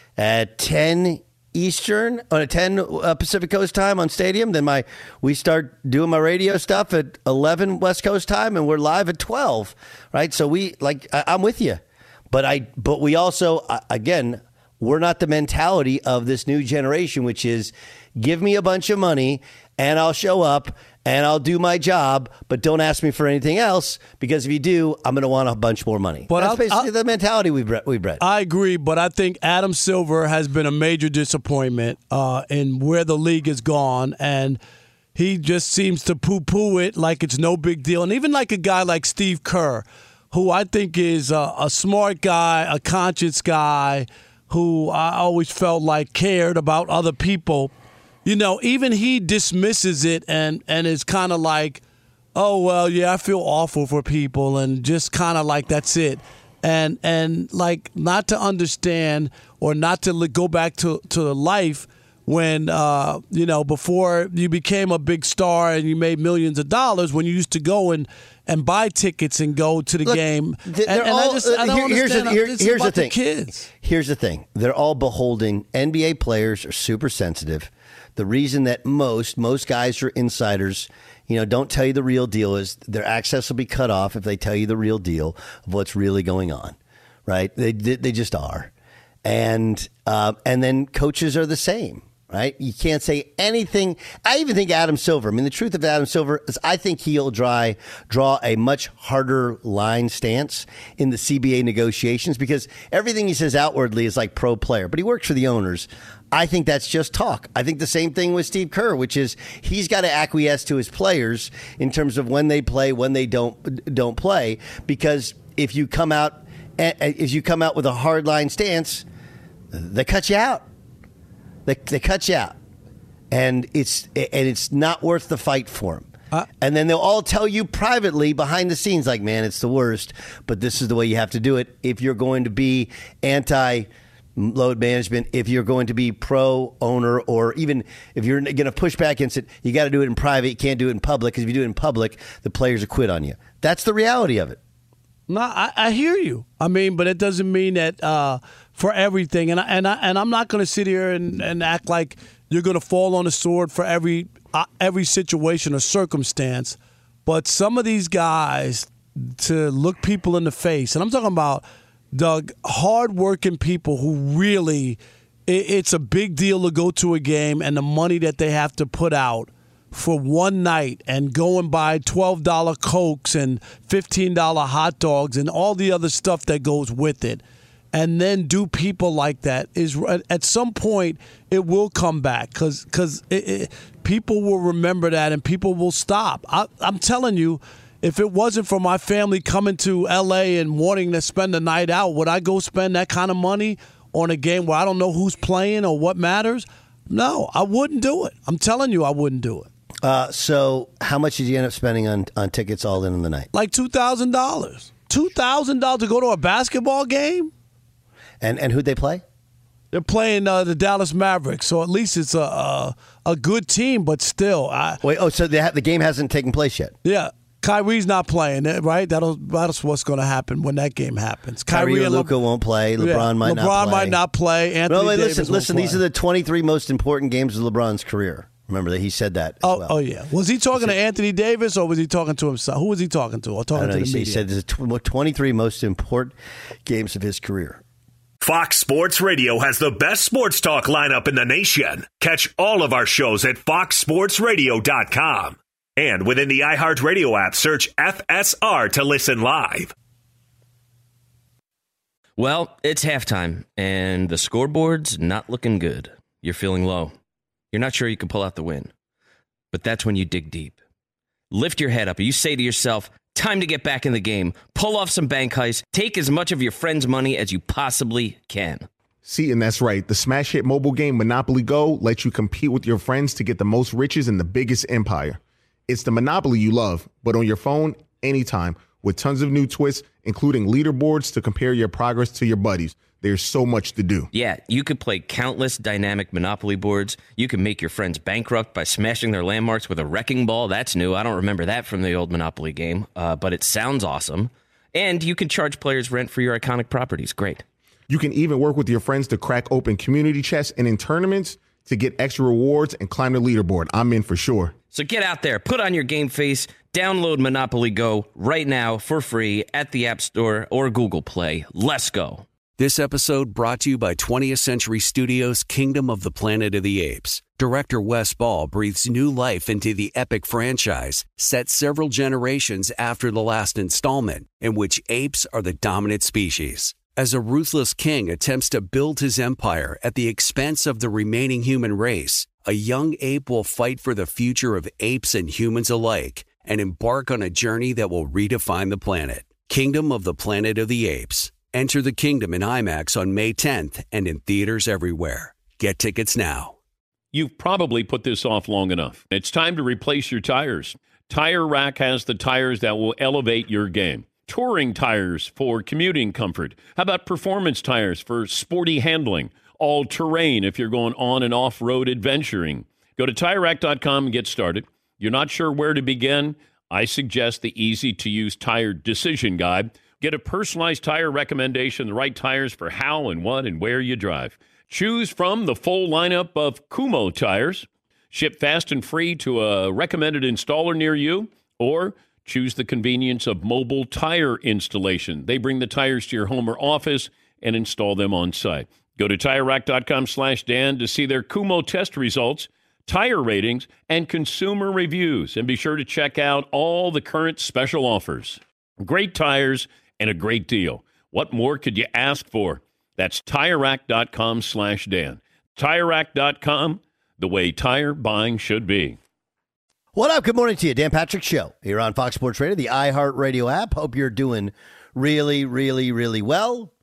at ten Eastern on a ten uh, Pacific Coast time on Stadium. Then my we start doing my radio stuff at eleven West Coast time, and we're live at twelve. Right. So we like. I, I'm with you, but I. But we also uh, again. We're not the mentality of this new generation, which is give me a bunch of money and I'll show up and I'll do my job, but don't ask me for anything else because if you do, I'm going to want a bunch more money. But That's I'll, basically I'll, the mentality we've bred, we've bred.
I agree, but I think Adam Silver has been a major disappointment uh, in where the league has gone, and he just seems to poo-poo it like it's no big deal. And even like a guy like Steve Kerr, who I think is a, a smart guy, a conscious guy, who I always felt like cared about other people, you know, even he dismisses it and, and is kind of like, oh, well, yeah, I feel awful for people and just kind of like that's it. And, and like not to understand or not to go back to, to life when, uh, you know, before you became a big star and you made millions of dollars, when you used to go and, and buy tickets and go to the
Look,
game.
Th-
and, and
all,
I just I don't
here,
understand.
Here's, the, here,
this
here's
is about
the thing.
The kids.
Here's the thing. They're all beholding. N B A players are super sensitive. The reason that most, most guys are insiders, you know, don't tell you the real deal is their access will be cut off if they tell you the real deal of what's really going on, right? They, they just are. And, uh, and then coaches are the same. Right? You can't say anything. I even think Adam Silver, I mean, the truth of Adam Silver is I think he'll draw, draw a much harder line stance in the C B A negotiations because everything he says outwardly is like pro player, but he works for the owners. I think that's just talk. I think the same thing with Steve Kerr, which is he's got to acquiesce to his players in terms of when they play, when they don't don't play, because if you come out if you come out with a hard line stance, they cut you out. They they cut you out, and it's and it's not worth the fight for them. Uh, and then they'll all tell you privately behind the scenes, like, man, it's the worst, but this is the way you have to do it if you're going to be anti load management. If you're going to be pro owner, or even if you're going to push back against it, you got to do it in private. You can't do it in public, because if you do it in public, the players will quit on you. That's the reality of it.
No, I, I hear you. I mean, but it doesn't mean that uh, for everything. And I, and I, and I'm not going to sit here and, and act like you're going to fall on the sword for every uh, every situation or circumstance. But some of these guys, to look people in the face, and I'm talking about, Doug, hardworking people who really, it, it's a big deal to go to a game, and the money that they have to put out for one night and go and buy twelve dollar Cokes and fifteen dollar hot dogs and all the other stuff that goes with it, and then do people like that, is at some point it will come back, because because people will remember that and people will stop. I, I'm telling you, if it wasn't for my family coming to L A and wanting to spend the night out, would I go spend that kind of money on a game where I don't know who's playing or what matters? No, I wouldn't do it. I'm telling you, I wouldn't do it.
Uh, so how much did you end up spending on, on tickets all in on the night?
Like two thousand dollars. two thousand dollars to go to a basketball game?
And and who'd they play?
They're playing uh, the Dallas Mavericks, so at least it's a a, a good team, but still. I,
Wait, oh, so the, the game hasn't taken place yet?
Yeah. Kyrie's not playing, right? That'll that's what's going to happen when that game happens.
Kyrie, Kyrie and Luka Le- won't play. LeBron yeah, might
LeBron
not play.
LeBron might not play. Anthony
no, wait,
Davis
listen, listen.
won't
These
play.
are the twenty-three most important games of LeBron's career. Remember that he said that. As
oh,
well.
oh yeah. Was he talking to Anthony Davis, or was he talking to himself? Who was he talking to? Or talking
I don't know,
to the
he,
media?
He said the twenty-three most important games of his career.
Fox Sports Radio has the best sports talk lineup in the nation. Catch all of our shows at fox sports radio dot com. And within the iHeartRadio app, search F S R to listen live.
Well, it's halftime, and the scoreboard's not looking good. You're feeling low. You're not sure you can pull out the win. But that's when you dig deep. Lift your head up, and you say to yourself, time to get back in the game. Pull off some bank heists. Take as much of your friend's money as you possibly can.
See, and that's right. The smash hit mobile game Monopoly Go lets you compete with your friends to get the most riches in the biggest empire. It's the Monopoly you love, but on your phone, anytime, with tons of new twists, including leaderboards to compare your progress to your buddies. There's so much to do.
Yeah, you could play countless dynamic Monopoly boards. You can make your friends bankrupt by smashing their landmarks with a wrecking ball. That's new. I don't remember that from the old Monopoly game, uh, but it sounds awesome. And you can charge players rent for your iconic properties. Great.
You can even work with your friends to crack open community chests and in tournaments to get extra rewards and climb the leaderboard. I'm in for sure.
So get out there, put on your game face, download Monopoly Go right now for free at the App Store or Google Play. Let's go.
This episode brought to you by twentieth Century Studios' Kingdom of the Planet of the Apes. Director Wes Ball breathes new life into the epic franchise, set several generations after the last installment, in which apes are the dominant species. As a ruthless king attempts to build his empire at the expense of the remaining human race, a young ape will fight for the future of apes and humans alike and embark on a journey that will redefine the planet. Kingdom of the Planet of the Apes. Enter the kingdom in IMAX on May tenth and in theaters everywhere. Get tickets now.
You've probably put this off long enough. It's time to replace your tires. Tire Rack has the tires that will elevate your game. Touring tires for commuting comfort. How about performance tires for sporty handling? All-terrain if you're going on and off-road adventuring. Go to tire rack dot com and get started. You're not sure where to begin? I suggest the easy-to-use tire decision guide. Get a personalized tire recommendation, the right tires for how and what and where you drive. Choose from the full lineup of Kumho tires. Ship fast and free to a recommended installer near you, or choose the convenience of mobile tire installation. They bring the tires to your home or office and install them on site. Go to tire rack dot com slash Dan to see their Kumho test results, tire ratings, and consumer reviews. And be sure to check out all the current special offers. Great tires and a great deal. What more could you ask for? That's tire rack dot com slash Dan. tire rack dot com, the way tire buying should be.
What up? Good morning to you. Dan Patrick Show here on Fox Sports Radio, the iHeartRadio app. Hope you're doing really, really, really well.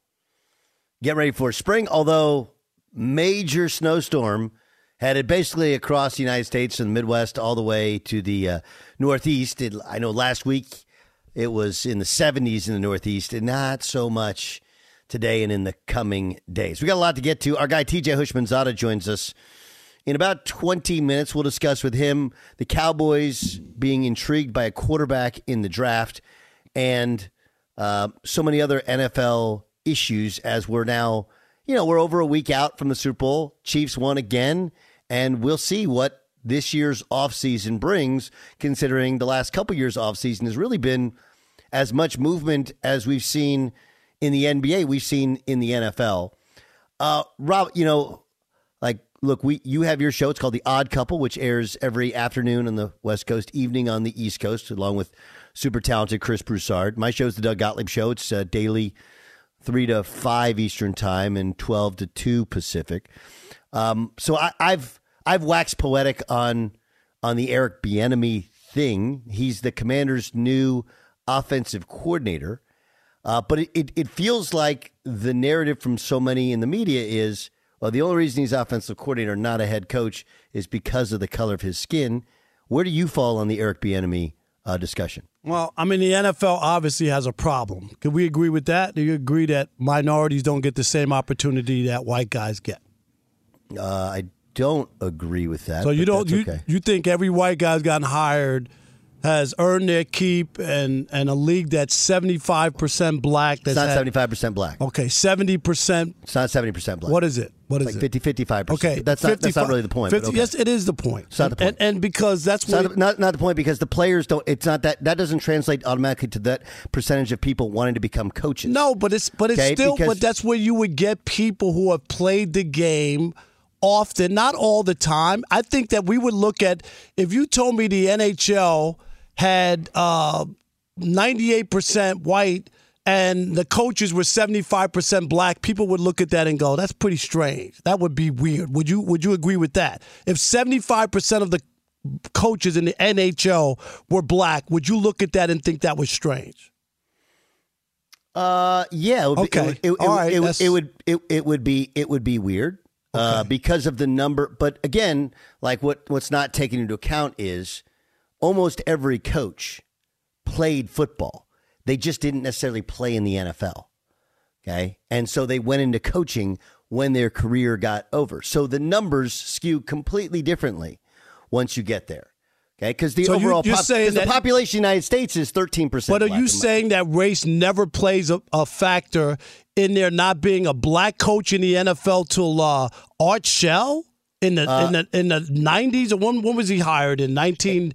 Get ready for spring, although major snowstorm headed basically across the United States and the Midwest all the way to the uh, Northeast. It, I know last week it was in the seventies in the Northeast and not so much today and in the coming days. We got a lot to get to. Our guy T J Houshmandzadeh joins us in about twenty minutes. We'll discuss with him the Cowboys being intrigued by a quarterback in the draft and uh, so many other N F L issues as we're now, you know, we're over a week out from the Super Bowl. Chiefs won again, and we'll see what this year's offseason brings, considering the last couple years' offseason has really been as much movement as we've seen in the N B A, we've seen in the N F L. Uh, Rob, you know, like, look, we you have your show. It's called The Odd Couple, which airs every afternoon on the West Coast, evening on the East Coast, along with super talented Chris Broussard. My show is The Doug Gottlieb Show. It's uh, daily three to five Eastern time and twelve to two Pacific. Um, so I, I've I've waxed poetic on on the Eric Bieniemy thing. He's the Commanders' new offensive coordinator. Uh, but it, it, it feels like the narrative from so many in the media is, well, the only reason he's offensive coordinator, not a head coach, is because of the color of his skin. Where do you fall on the Eric Bieniemy uh, discussion?
Well, I mean, the N F L obviously has a problem. Can we agree with that? Do you agree that minorities don't get the same opportunity that white guys get?
Uh, I don't agree with that.
So you don't you,
okay.
you think every white guy's gotten hired has earned their keep, and, and a league that's seventy-five percent black. That's
it's not
had,
seventy-five percent black.
Okay, seventy percent.
It's not seventy percent black.
What is it? What is
like
it?
fifty, fifty-five percent.
Okay,
that's not, that's not really the point.
fifty,
okay.
Yes, it is the point.
It's not the point.
And, and because that's
it's
what
not, not not the point because the players don't. It's not that that doesn't translate automatically to that percentage of people wanting to become coaches.
No, but it's but it's
okay?
still.
Because,
but that's where you would get people who have played the game often, not all the time. I think that we would look at if you told me the N H L had uh, ninety-eight percent white and the coaches were seventy-five percent black, people would look at that and go, that's pretty strange. That would be weird. Would you would you agree with that? If seventy-five percent of the coaches in the N H L were black, would you look at that and think that was strange?
Uh, yeah. It would
okay.
Be, it, it,
All
it,
right,
it, it, it would it, it would be it would be weird okay. uh, because of the number. But again, like what what's not taken into account is almost every coach played football. They just didn't necessarily play in the N F L. Okay. And so they went into coaching when their career got over. So the numbers skew completely differently once you get there. Okay. Because the
so
overall
you,
pop-
that,
the population of the United States is thirteen percent.
But are you saying that race never plays a, a factor in there not being a black coach in the N F L till uh, Art Shell in the, uh, in the in the nineties? Or when, when was he hired? In nineteen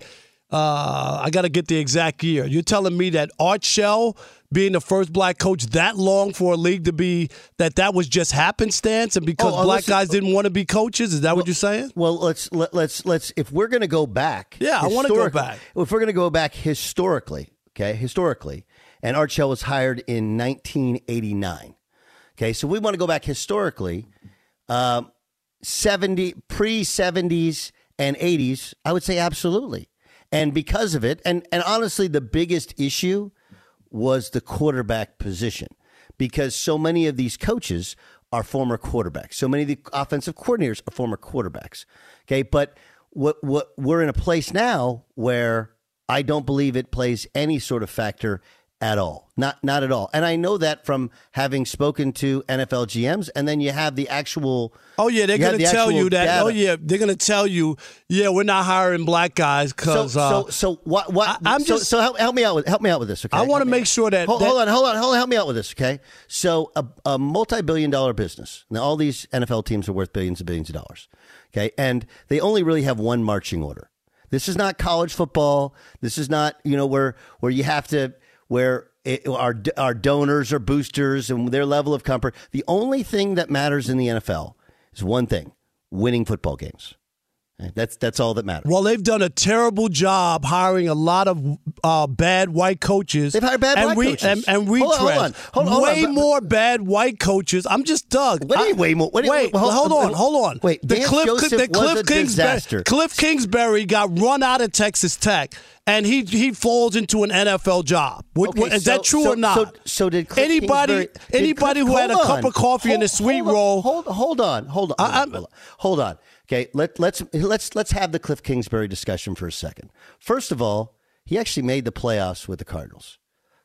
Uh, I got to get the exact year. You're telling me that Art Shell, being the first black coach that long for a league to be, that that was just happenstance, and because
oh,
black
listen,
guys didn't want to be coaches? Is that
well,
what you're saying?
Well, let's let, let's let's if we're going to go back,
yeah, I want to go back.
If we're going to go back historically, okay, historically, and Art Shell was hired in nineteen eighty-nine. Okay, so we want to go back historically, um, seventy pre-seventies and eighties. I would say absolutely. And because of it, and, and honestly, the biggest issue was the quarterback position because so many of these coaches are former quarterbacks. So many of the offensive coordinators are former quarterbacks. Okay, but what what we're in a place now where I don't believe it plays any sort of factor at all. Not not at all. And I know that from having spoken to N F L G Ms, and then you have the actual.
Oh yeah, they're going to
the
tell you that.
Data.
Oh yeah, they're going to tell you, yeah, we're not hiring black guys because.
So,
uh,
so so what? What?
I, I'm
so,
just.
So help, help me out with help me out with this. Okay.
I want to make sure that
hold,
that.
hold on, hold on, hold on. Help me out with this. Okay. So a, a multi-billion-dollar business. Now all these N F L teams are worth billions and billions of dollars. Okay, and they only really have one marching order. This is not college football. This is not you know where where you have to where. It, our our donors or boosters and their level of comfort. The only thing that matters in the N F L is one thing: winning football games. That's that's all that matters.
Well, they've done a terrible job hiring a lot of uh, bad white coaches.
They've hired bad
and
black
re-
coaches.
and, and retreads.
Hold on, hold on. Hold on,
way
hold on.
more bad white coaches. I'm just Doug.
What do you
I,
way more? What do you,
wait,
well,
hold, hold on, hold on.
Wait,
the
Dan
Cliff,
Joseph
the
was
Cliff
a disaster.
Cliff Kingsbury got run out of Texas Tech, and he he falls into an N F L job. What,
Okay,
what, is
so,
that true
so,
or not?
So, so did Cliff
anybody
Kingsbury, did
anybody
Cliff,
who had a
hold
cup
on.
of coffee
hold,
and a sweet
hold on,
roll?
Hold hold on, hold on, hold
I,
on, hold on. Hold on. Okay, let, let's let's let's have the Cliff Kingsbury discussion for a second. First of all, he actually made the playoffs with the Cardinals.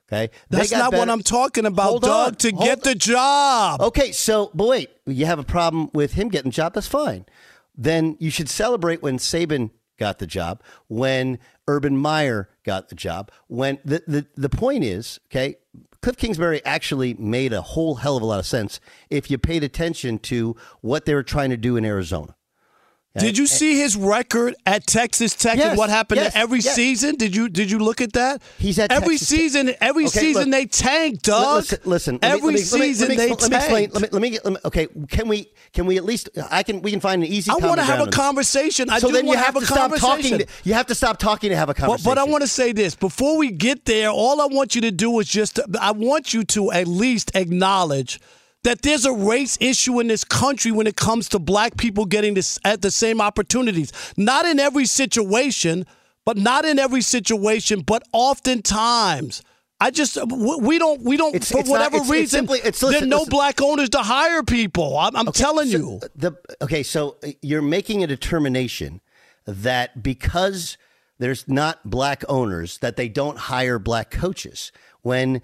Okay,
that's not better. What I'm talking about,
hold
Doug.
On,
to get
on.
the job.
Okay, so but wait, you have a problem with him getting the job. That's fine. Then you should celebrate when Saban got the job, when Urban Meyer got the job. When the the the point is, okay, Cliff Kingsbury actually made a whole hell of a lot of sense if you paid attention to what they were trying to do in Arizona.
Okay? Did you see his record at Texas Tech
yes,
and what happened
yes,
every
yes.
season? Did you did you look at that?
He's at
every
Texas
season.
Tech.
Every
okay,
season
look,
they tanked, Doug.
Listen, listen
every
let me,
season
let me, let me,
they
let me explain.
tanked.
Let me, let me get. Let me, okay, can we can we at least? I can. We can find an easy.
I want to have a
this.
conversation. I
so
do
then you
want
have,
have
to
a
stop
conversation.
talking. To, you have to stop talking to have a conversation.
But, but I want to say this before we get there. All I want you to do is just. I want you to at least acknowledge that there's a race issue in this country when it comes to black people getting this at the same opportunities. Not in every situation, but not in every situation, but oftentimes. I just we don't we don't
it's,
for
it's
whatever
not, it's,
reason.
It's simply, it's,
there are
listen,
no
listen.
black owners to hire people. I'm, I'm
okay,
telling
so
you.
The, okay, so you're making a determination that because there's not black owners that they don't hire black coaches when.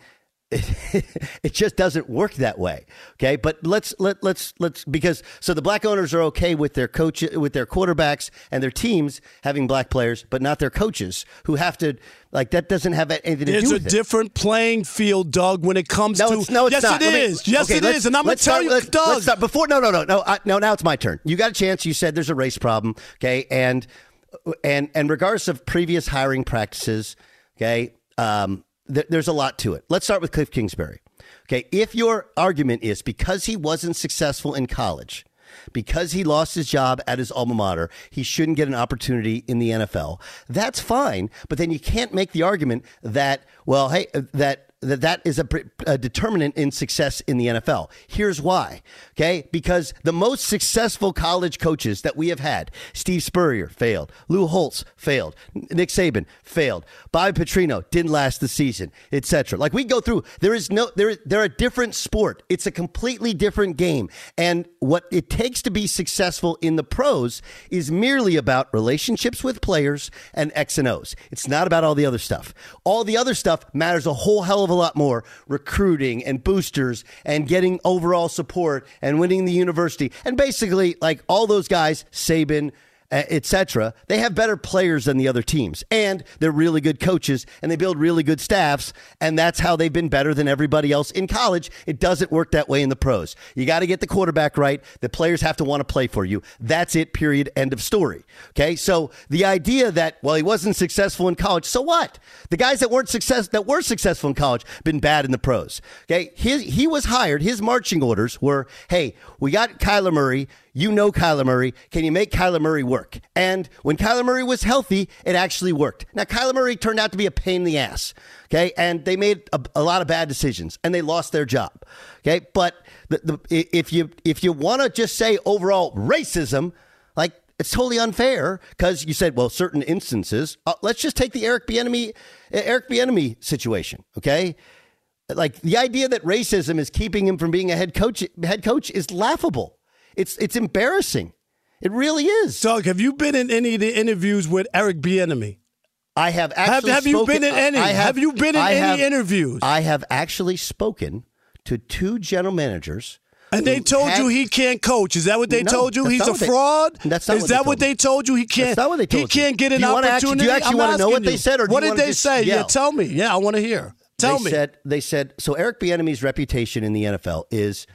It, it just doesn't work that way. Okay, but let's let let's let's because so the black owners are okay with their coach with their quarterbacks and their teams having black players, but not their coaches who have to like that doesn't have anything to
There's
do with it.
There's a different playing field, Doug, when it comes
no,
to
it's, no, it's
yes,
not.
it
Let me,
is. Yes,
okay,
it is. And I'm going to tell
start,
you,
let's,
Doug.
Let's start before. No, no, no, no. I, no. Now it's my turn. You got a chance. You said there's a race problem. Okay, and and and regardless of previous hiring practices, okay, um, th- there's a lot to it. Let's start with Cliff Kingsbury. Okay, if your argument is because he wasn't successful in college, because he lost his job at his alma mater, he shouldn't get an opportunity in the N F L, that's fine. But then you can't make the argument that, well, hey, that that that is a, a determinant in success in the N F L. Here's why, okay? Because the most successful college coaches that we have had, Steve Spurrier failed, Lou Holtz failed, Nick Saban failed, Bobby Petrino didn't last the season, et cetera. Like we go through, there is no, there, they're a different sport. It's a completely different game. And what it takes to be successful in the pros is merely about relationships with players and X and O's. It's not about all the other stuff. All the other stuff matters a whole hell of a lot more. Recruiting and boosters and getting overall support and winning the university. And basically, like all those guys, Saban, uh, et cetera, they have better players than the other teams. And they're really good coaches and they build really good staffs. And that's how they've been better than everybody else in college. It doesn't work that way in the pros. You got to get the quarterback right. The players have to want to play for you. That's it, period. End of story. Okay. So the idea that, well, he wasn't successful in college. So what? The guys that weren't success that were successful in college been bad in the pros. Okay. His, he was hired. His marching orders were, hey, we got Kyler Murray. You know Kyler Murray. Can you make Kyler Murray work? And when Kyler Murray was healthy, it actually worked. Now, Kyler Murray turned out to be a pain in the ass, okay? And they made a, a lot of bad decisions, and they lost their job, okay? But the, the, if you if you want to just say overall racism, like, it's totally unfair because you said, well, certain instances. Uh, let's just take the Eric Bieniemy, Eric Bieniemy situation, okay? Like, the idea that racism is keeping him from being a head coach, head coach is laughable. It's it's embarrassing. It really is.
Doug, have you been in any of the interviews with Eric Bieniemy?
I have actually
Have, have you
spoken,
been in any?
I have,
have you been in
I
any
have,
interviews?
I have actually spoken to two general managers.
And they told
had,
you he can't coach. Is that what they
no,
told you? He's a
they,
fraud?
That's not
Is
what
that
they
what they told you? He can't.
That's not what they told
he
you.
can't get an
do
opportunity.
Actually, do you actually
I'm
want to know what
you.
they said, or do
what
you
did they say?
Yell?
Yeah, tell me. Yeah, I want to hear. Tell
they
me.
Said, they said so. Eric Bieniemy's reputation in the N F L is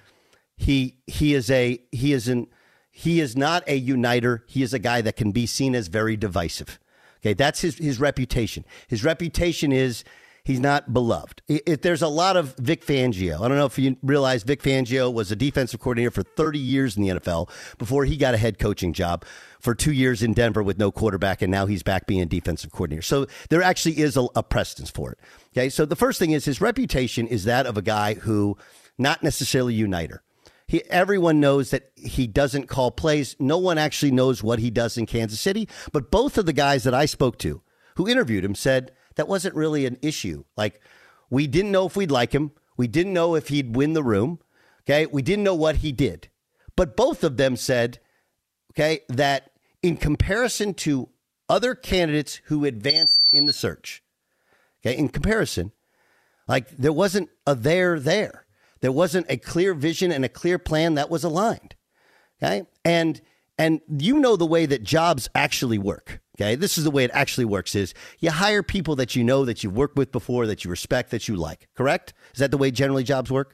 he he is a he is an he is not a uniter. He is a guy that can be seen as very divisive. Okay, that's his his reputation. His reputation is he's not beloved. It, it, there's a lot of Vic Fangio. I don't know if you realize Vic Fangio was a defensive coordinator for thirty years in the N F L before he got a head coaching job for two years in Denver with no quarterback, and now he's back being a defensive coordinator. So there actually is a, a precedence for it. Okay, so the first thing is his reputation is that of a guy who not necessarily a uniter. He, everyone knows that he doesn't call plays. No one actually knows what he does in Kansas City. But both of the guys that I spoke to who interviewed him said that wasn't really an issue. Like, we didn't know if we'd like him. We didn't know if he'd win the room. Okay, we didn't know what he did. But both of them said, okay, that in comparison to other candidates who advanced in the search, okay, in comparison, Like there wasn't a there there. There wasn't a clear vision and a clear plan that was aligned. Okay. And and you know the way that jobs actually work. Okay. This is the way it actually works is you hire people that you know, that you've worked with before, that you respect, that you like. Correct? Is that the way generally jobs work?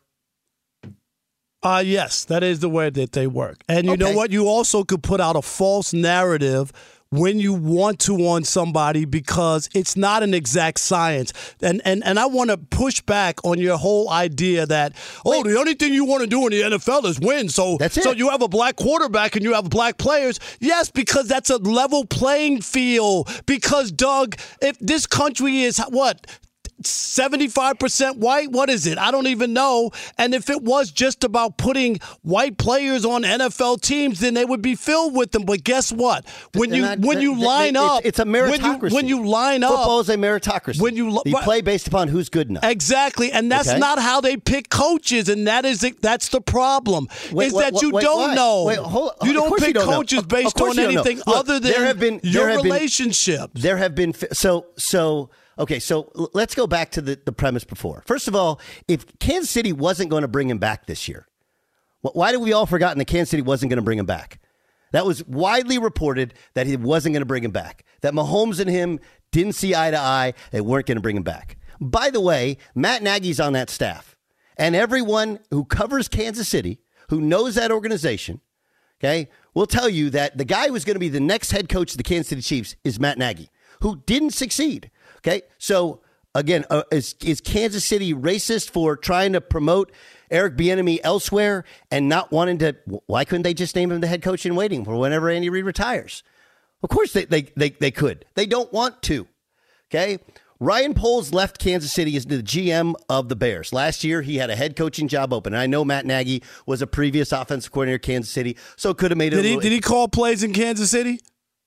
Uh, yes, that is the way that they work. And you okay. know what? You also could put out a false narrative when you want to on somebody because it's not an exact science. And and, and I want to push back on your whole idea that, oh, Wait. the only thing you want to do in the N F L is win. So,
that's it.
So you have a black quarterback and you have black players. Yes, because that's a level playing field. Because, Doug, if this country is, what, seventy-five percent white? What is it? I don't even know. And if it was just about putting white players on N F L teams, then they would be filled with them. But guess what? When you not, when you they, line they, up,
it's, it's a meritocracy.
When you, when you line up,
football is a meritocracy.
When you,
you play based upon who's good enough.
Exactly, and that's okay? not how they pick coaches, and that is that's the problem.
Wait,
is
wait,
that you
wait,
don't
why?
know?
Wait, hold,
you don't pick
you don't
coaches
know.
based on anything
Look,
other than
there have been,
your
there have
relationships.
Been, there have been so so. Okay, so let's go back to the, the premise before. First of all, if Kansas City wasn't going to bring him back this year, why did we all forgotten that Kansas City wasn't going to bring him back? That was widely reported that he wasn't going to bring him back, that Mahomes and him didn't see eye to eye. They weren't going to bring him back. By the way, Matt Nagy's on that staff, and everyone who covers Kansas City, who knows that organization, okay, will tell you that the guy who's going to be the next head coach of the Kansas City Chiefs is Matt Nagy, who didn't succeed. Okay, so again, uh, is, is Kansas City racist for trying to promote Eric Bieniemy elsewhere and not wanting to? Why couldn't they just name him the head coach in waiting for whenever Andy Reid retires? Of course they they they, they could. They don't want to. Okay, Ryan Poles left Kansas City as the G M of the Bears. Last year, he had a head coaching job open. And I know Matt Nagy was a previous offensive coordinator at Kansas City, so could have made it.
Did
a
he
little,
did he call plays in Kansas City?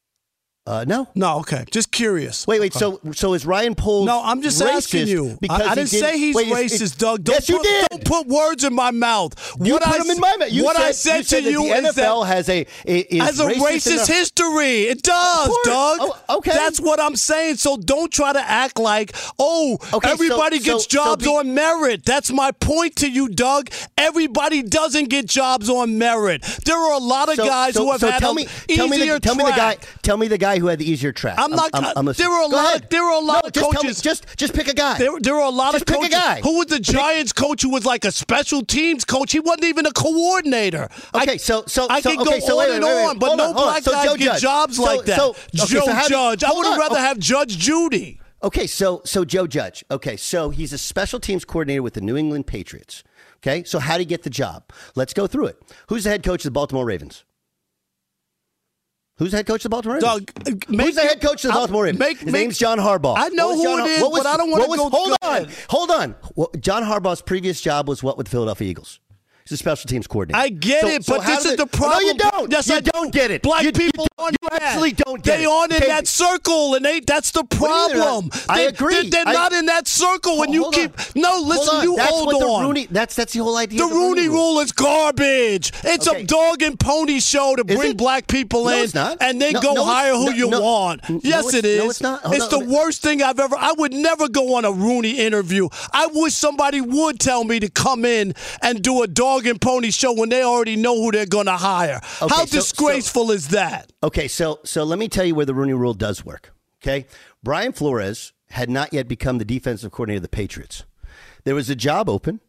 Uh, no.
No, okay. Just curious.
Wait, wait. So so is Ryan Poles
No, I'm just asking you.
Because
I, I didn't
he
say he's
wait,
racist,
it's,
Doug. Don't
yes,
put,
you did.
Don't put words in my mouth.
You
what
put
I,
them in my mouth. You
what
said,
I said,
you said
to
that
you
the N F L
is that
has a, is
has a
racist,
racist history. It does, Doug.
Oh, okay.
That's what I'm saying. So don't try to act like, oh,
okay,
everybody
so,
gets
so,
jobs
so be,
on merit. That's my point to you, Doug. Everybody doesn't get jobs on merit. There are a lot of
so,
guys
so,
who have
so
had
tell
an
me,
easier
tell me the, tell
track.
me the guy. Tell me the guy who had the easier track.
I'm not.
I'm, I'm, I'm
there were a
Go
lot.
ahead.
There were a lot
no,
of
just
coaches.
Me, just just pick a guy.
There, there were a lot
just
of coaches.
Pick a guy.
Who was the Giants pick. coach who was like a special teams coach? He wasn't even a coordinator.
Okay,
I,
so so
I
so,
can
okay,
go
so
on
wait,
and
wait, wait,
on, but
hold
no
on, hold
black
on. So
guys
Joe
get
Judge.
jobs
so,
like that.
So, okay,
Joe
so
Judge. I would have rather
okay.
have Judge Judy.
Okay, so so Joe Judge. Okay, so he's a special teams coordinator with the New England Patriots. Okay, so how did he get the job? Let's go through it. Who's the head coach of the Baltimore Ravens? Who's the head coach of the Baltimore Ravens?
Doug,
Who's the head coach of the Baltimore Ravens?
Make,
His
make,
name's John Harbaugh.
I know who
John,
it is,
was,
but I don't want to go.
Hold
go
on,
ahead.
hold on. Well, John Harbaugh's previous job was what with the Philadelphia Eagles? He's a special teams coordinator.
I get
so,
it,
so
but this is
it,
the problem.
No, you don't.
Yes,
you
I
don't get it.
Black
you,
people
you,
aren't
you actually don't get
they
it.
They aren't in
okay.
that circle, and they, that's the problem.
I
they,
agree.
They're, they're
I,
not in that circle, and you keep. On. No, listen,
hold
you
that's
hold
what
on.
The Rooney, that's, that's the whole idea.
The,
of the
Rooney,
Rooney
rule. rule is garbage. It's okay. a dog and pony show to
is
bring
it?
black people
no,
in
it's not.
and then
no,
go
no,
hire who
no,
you
no,
want.
No,
yes, it is.
No, it's not. Hold
it's
on,
the worst thing I've ever. I would never go on a Rooney interview. I wish somebody would tell me to come in and do a dog and pony show when they already know who they're going to hire.
Okay,
How
so,
disgraceful
so,
is that?
Okay, so so let me tell you where the Rooney Rule does work. Okay, Brian Flores had not yet become the defensive coordinator of the Patriots. There was a job open,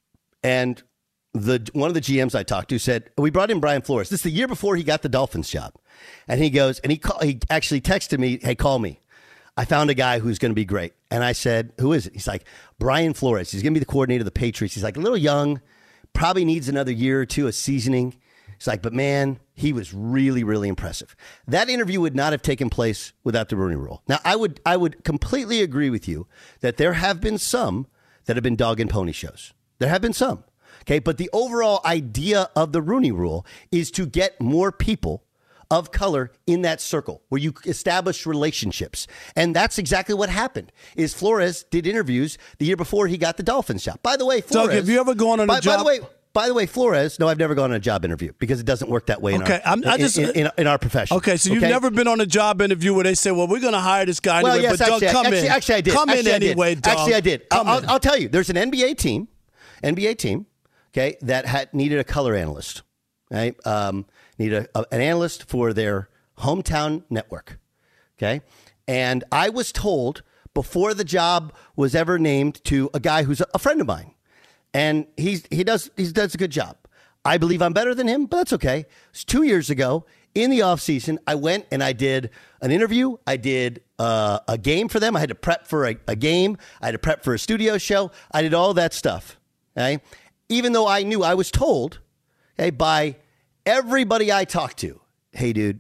and the one of the G Ms I talked to said, we brought in Brian Flores. This is the year before he got the Dolphins job. And he goes, and he call, he actually texted me, hey, call me. I found a guy who's going to be great. And I said, who is it? He's like, Brian Flores. He's going to be the coordinator of the Patriots. He's like a little young, probably needs another year or two of seasoning. He's like, but man, he was really, really impressive. That interview would not have taken place without the Rooney Rule. Now, I would I would completely agree with you that there have been some that have been dog and pony shows. There have been some. Okay, but the overall idea of the Rooney Rule is to get more people of color in that circle where you establish relationships. And that's exactly what happened. Is Flores did interviews the year before he got the Dolphins job. By the way, Flores.
Doug, have you ever gone on
by,
a job?
By the way, By the way, Flores, no, I've never gone on a job interview because it doesn't work that way
okay,
in, our,
I'm, I just,
in, in, in our profession.
Okay, so you've
okay?
never been on a job interview where they say, well, we're going to hire this guy
well,
anyway,
yes,
but
actually,
Doug, come
actually,
in.
Actually, I did.
Come
actually,
in
I did.
anyway, Doug.
Actually, I did.
Come
I'll,
in.
I'll, I'll tell you, there's an N B A team, N B A team, okay, that had needed a color analyst, right? Um, needed a, a, an analyst for their hometown network, okay? And I was told before the job was ever named to a guy who's a, a friend of mine, and he's he does he does a good job. I believe I'm better than him, but that's okay. It's two years ago in the offseason, I went and I did an interview. I did uh, a game for them. I had to prep for a, a game. I had to prep for a studio show. I did all that stuff. Okay? Even though I knew, I was told, okay, by everybody I talked to, hey, dude,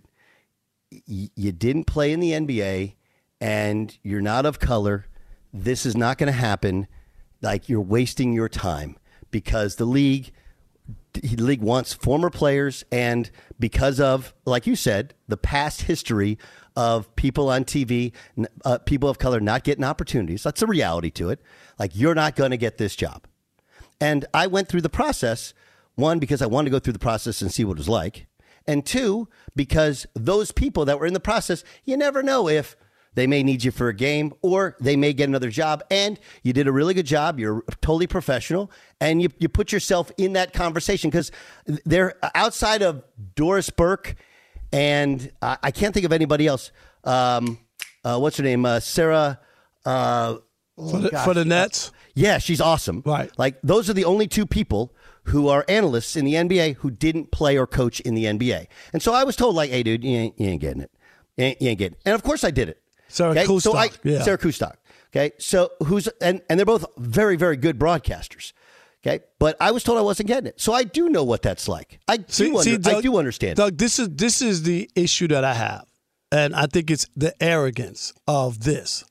y- you didn't play in the N B A and you're not of color. This is not going to happen. Like, you're wasting your time because the league... The league wants former players, and because of, like you said, the past history of people on T V, uh, people of color not getting opportunities, that's a reality to it. Like, you're not going to get this job. And I went through the process, one, because I wanted to go through the process and see what it was like, and two, because those people that were in the process, you never know if they may need you for a game or they may get another job. And you did a really good job. You're totally professional. And you, you put yourself in that conversation because they're outside of Doris Burke. And I, I can't think of anybody else. Um, uh, what's her name? Uh, Sarah. Uh, oh
for, the, for the Nets?
Yeah, she's awesome.
Right.
Like, those are the only two people who are analysts in the N B A who didn't play or coach in the N B A. And so I was told, like, hey, dude, you ain't, you ain't getting it. You ain't, you ain't getting it. And of course I did it.
Sarah
okay?
Kustok.
So I,
yeah.
Sarah Kustok. Okay. So who's, and, and they're both very, very good broadcasters. Okay. But I was told I wasn't getting it. So I do know what that's like. I do,
see,
under,
see, Doug,
I do understand.
Doug, this is, this is the issue that I have. And I think it's the arrogance of this.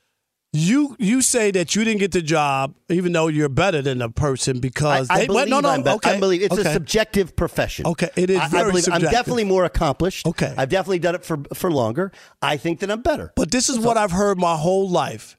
You you say that you didn't get the job, even though you're better than the person because
I, I
they
believe
well, no, no,
I'm better.
okay,
I believe it's
okay.
a subjective profession.
Okay, it is
I,
very
I believe
subjective.
I'm definitely more accomplished.
Okay.
I've definitely done it for for longer. I think that I'm better.
But this is
so,
what I've heard my whole life.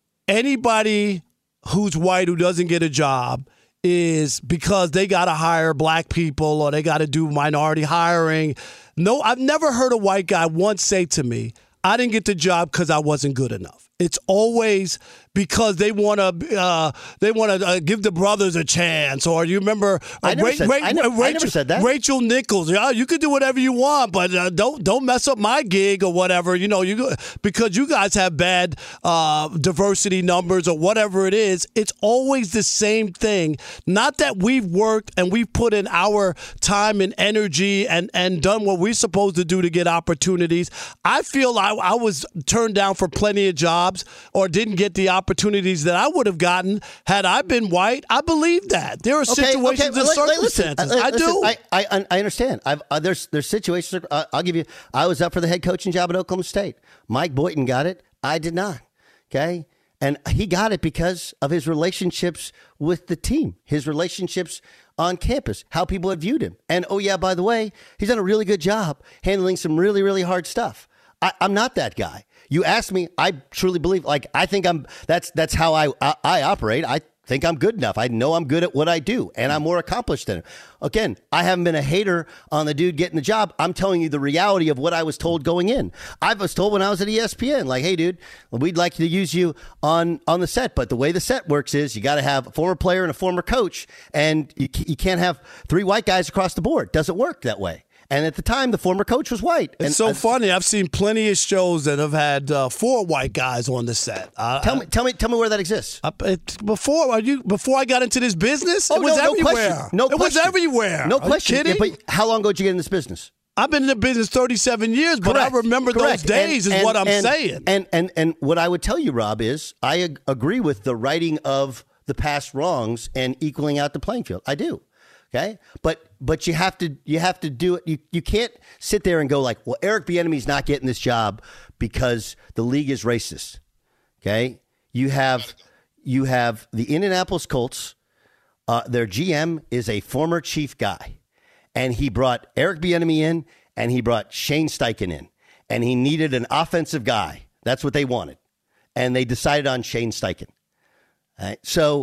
Anybody who's white who doesn't get a job is because they got to hire black people or they got to do minority hiring. No, I've never heard a white guy once say to me, I didn't get the job because I wasn't good enough. It's always because they want to uh, they want to uh, give the brothers a chance. Or you remember uh,
I never,
Ra-
said,
Ra-
I, never,
Rachel,
I never said that.
Rachel Nichols. Yeah, you can do whatever you want, but uh, don't don't mess up my gig or whatever. You know, you because you guys have bad uh, diversity numbers or whatever it is. It's always the same thing. Not that we've worked and we've put in our time and energy and and done what we're supposed to do to get opportunities. I feel I, I was turned down for plenty of jobs or didn't get the opportunities that I would have gotten had I been white. I believe that. There are
Okay,
situations
okay,
and
well,
circumstances.
listen, uh,
I
listen,
do.
I, I, I understand. I've, uh, there's there's situations. Uh, I'll give you. I was up for the head coaching job at Oklahoma State. Mike Boynton got it. I did not. Okay. And he got it because of his relationships with the team, his relationships on campus, how people had viewed him. And, oh, yeah, by the way, he's done a really good job handling some really, really hard stuff. I, I'm not that guy. You asked me, I truly believe, like, I think I'm, that's that's how I, I, I operate. I think I'm good enough. I know I'm good at what I do, and I'm more accomplished than him. Again, I haven't been a hater on the dude getting the job. I'm telling you the reality of what I was told going in. I was told when I was at E S P N, like, hey, dude, we'd like to use you on, on the set, but the way the set works is you got to have a former player and a former coach, and you, you can't have three white guys across the board. Doesn't work that way. And at the time, the former coach was white.
It's
and,
so
uh,
funny. I've seen plenty of shows that have had uh, four white guys on the set. Uh,
Tell me, tell me, tell me where that exists.
Uh, it, before are you before I got into this business,
Oh,
it was
no, no
everywhere.
question. No
it
question.
was everywhere.
No
Are you
question.
kidding?
Yeah, but how long ago did you get in this business?
I've been in the business thirty-seven years, but
Correct.
I remember
Correct.
those days.
And-
is
and-
what I'm
and-
saying.
And and and what I would tell you, Rob, is I ag- agree with the righting of the past wrongs and equaling out the playing field. I do. Okay, but but you have to you have to do it. You you can't sit there and go like, well, Eric Bieniemy's not getting this job because the league is racist. Okay, you have you have the Indianapolis Colts. Uh, their G M is a former Chief guy, and he brought Eric Bieniemy in, and he brought Shane Steichen in, and he needed an offensive guy. That's what they wanted, and they decided on Shane Steichen. All right? So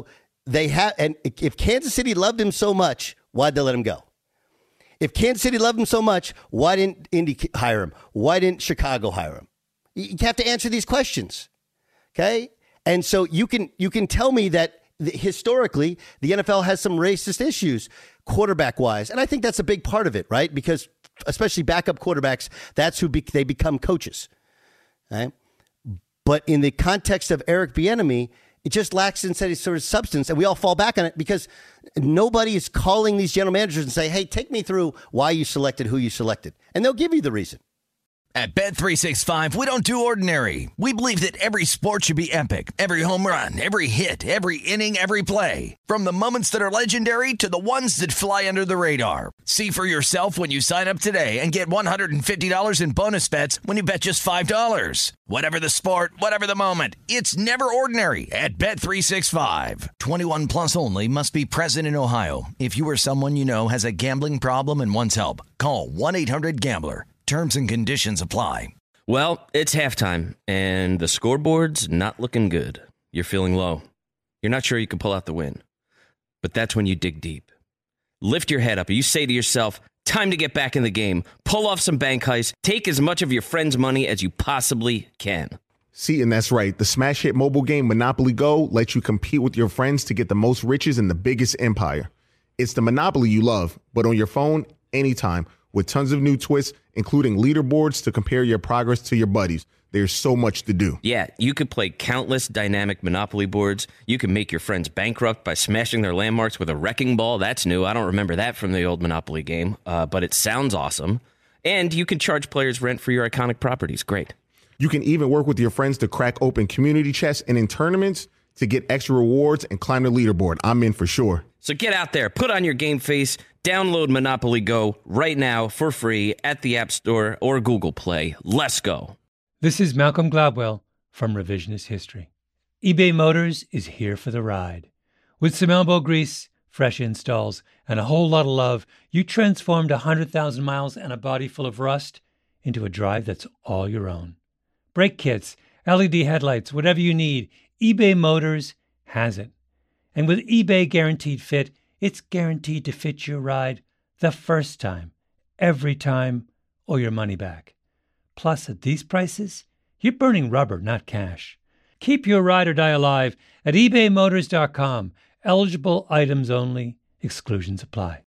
they have, and if Kansas City loved him so much, why'd they let him go? If Kansas City loved him so much, why didn't Indy hire him? Why didn't Chicago hire him? You have to answer these questions, okay? And so you can you can tell me that historically the N F L has some racist issues quarterback-wise, and I think that's a big part of it, right? Because especially backup quarterbacks, that's who be, they become coaches, right? But in the context of Eric Bieniemy, it just lacks in any sort of substance, and we all fall back on it because nobody is calling these general managers and say, hey, take me through why you selected who you selected. And they'll give you the reason.
At Bet three sixty-five, we don't do ordinary. We believe that every sport should be epic. Every home run, every hit, every inning, every play. From the moments that are legendary to the ones that fly under the radar. See for yourself when you sign up today and get one hundred fifty dollars in bonus bets when you bet just five dollars. Whatever the sport, whatever the moment, it's never ordinary at Bet three sixty-five. twenty-one plus only. Must be present in Ohio. If you or someone you know has a gambling problem and wants help, call one eight hundred gambler. Terms and conditions apply.
Well, it's halftime, and the scoreboard's not looking good. You're feeling low. You're not sure you can pull out the win. But that's when you dig deep. Lift your head up. You say to yourself, time to get back in the game. Pull off some bank heists. Take as much of your friend's money as you possibly can.
See, and that's right. The smash hit mobile game Monopoly Go lets you compete with your friends to get the most riches in the biggest empire. It's the Monopoly you love, but on your phone, anytime, with tons of new twists, including leaderboards to compare your progress to your buddies. There's so much to do.
Yeah, you could play countless dynamic Monopoly boards. You can make your friends bankrupt by smashing their landmarks with a wrecking ball. That's new. I don't remember that from the old Monopoly game, uh, but it sounds awesome. And you can charge players rent for your iconic properties. Great.
You can even work with your friends to crack open community chests and in tournaments to get extra rewards and climb the leaderboard. I'm in for sure.
So get out there, put on your game face, download Monopoly Go right now for free at the App Store or Google Play. Let's go.
This is Malcolm Gladwell from Revisionist History. eBay Motors is here for the ride. With some elbow grease, fresh installs, and a whole lot of love, you transformed one hundred thousand miles and a body full of rust into a drive that's all your own. Brake kits, L E D headlights, whatever you need, eBay Motors has it. And with eBay Guaranteed Fit, it's guaranteed to fit your ride the first time, every time, or your money back. Plus, at these prices, you're burning rubber, not cash. Keep your ride or die alive at ebay motors dot com. Eligible items only. Exclusions apply.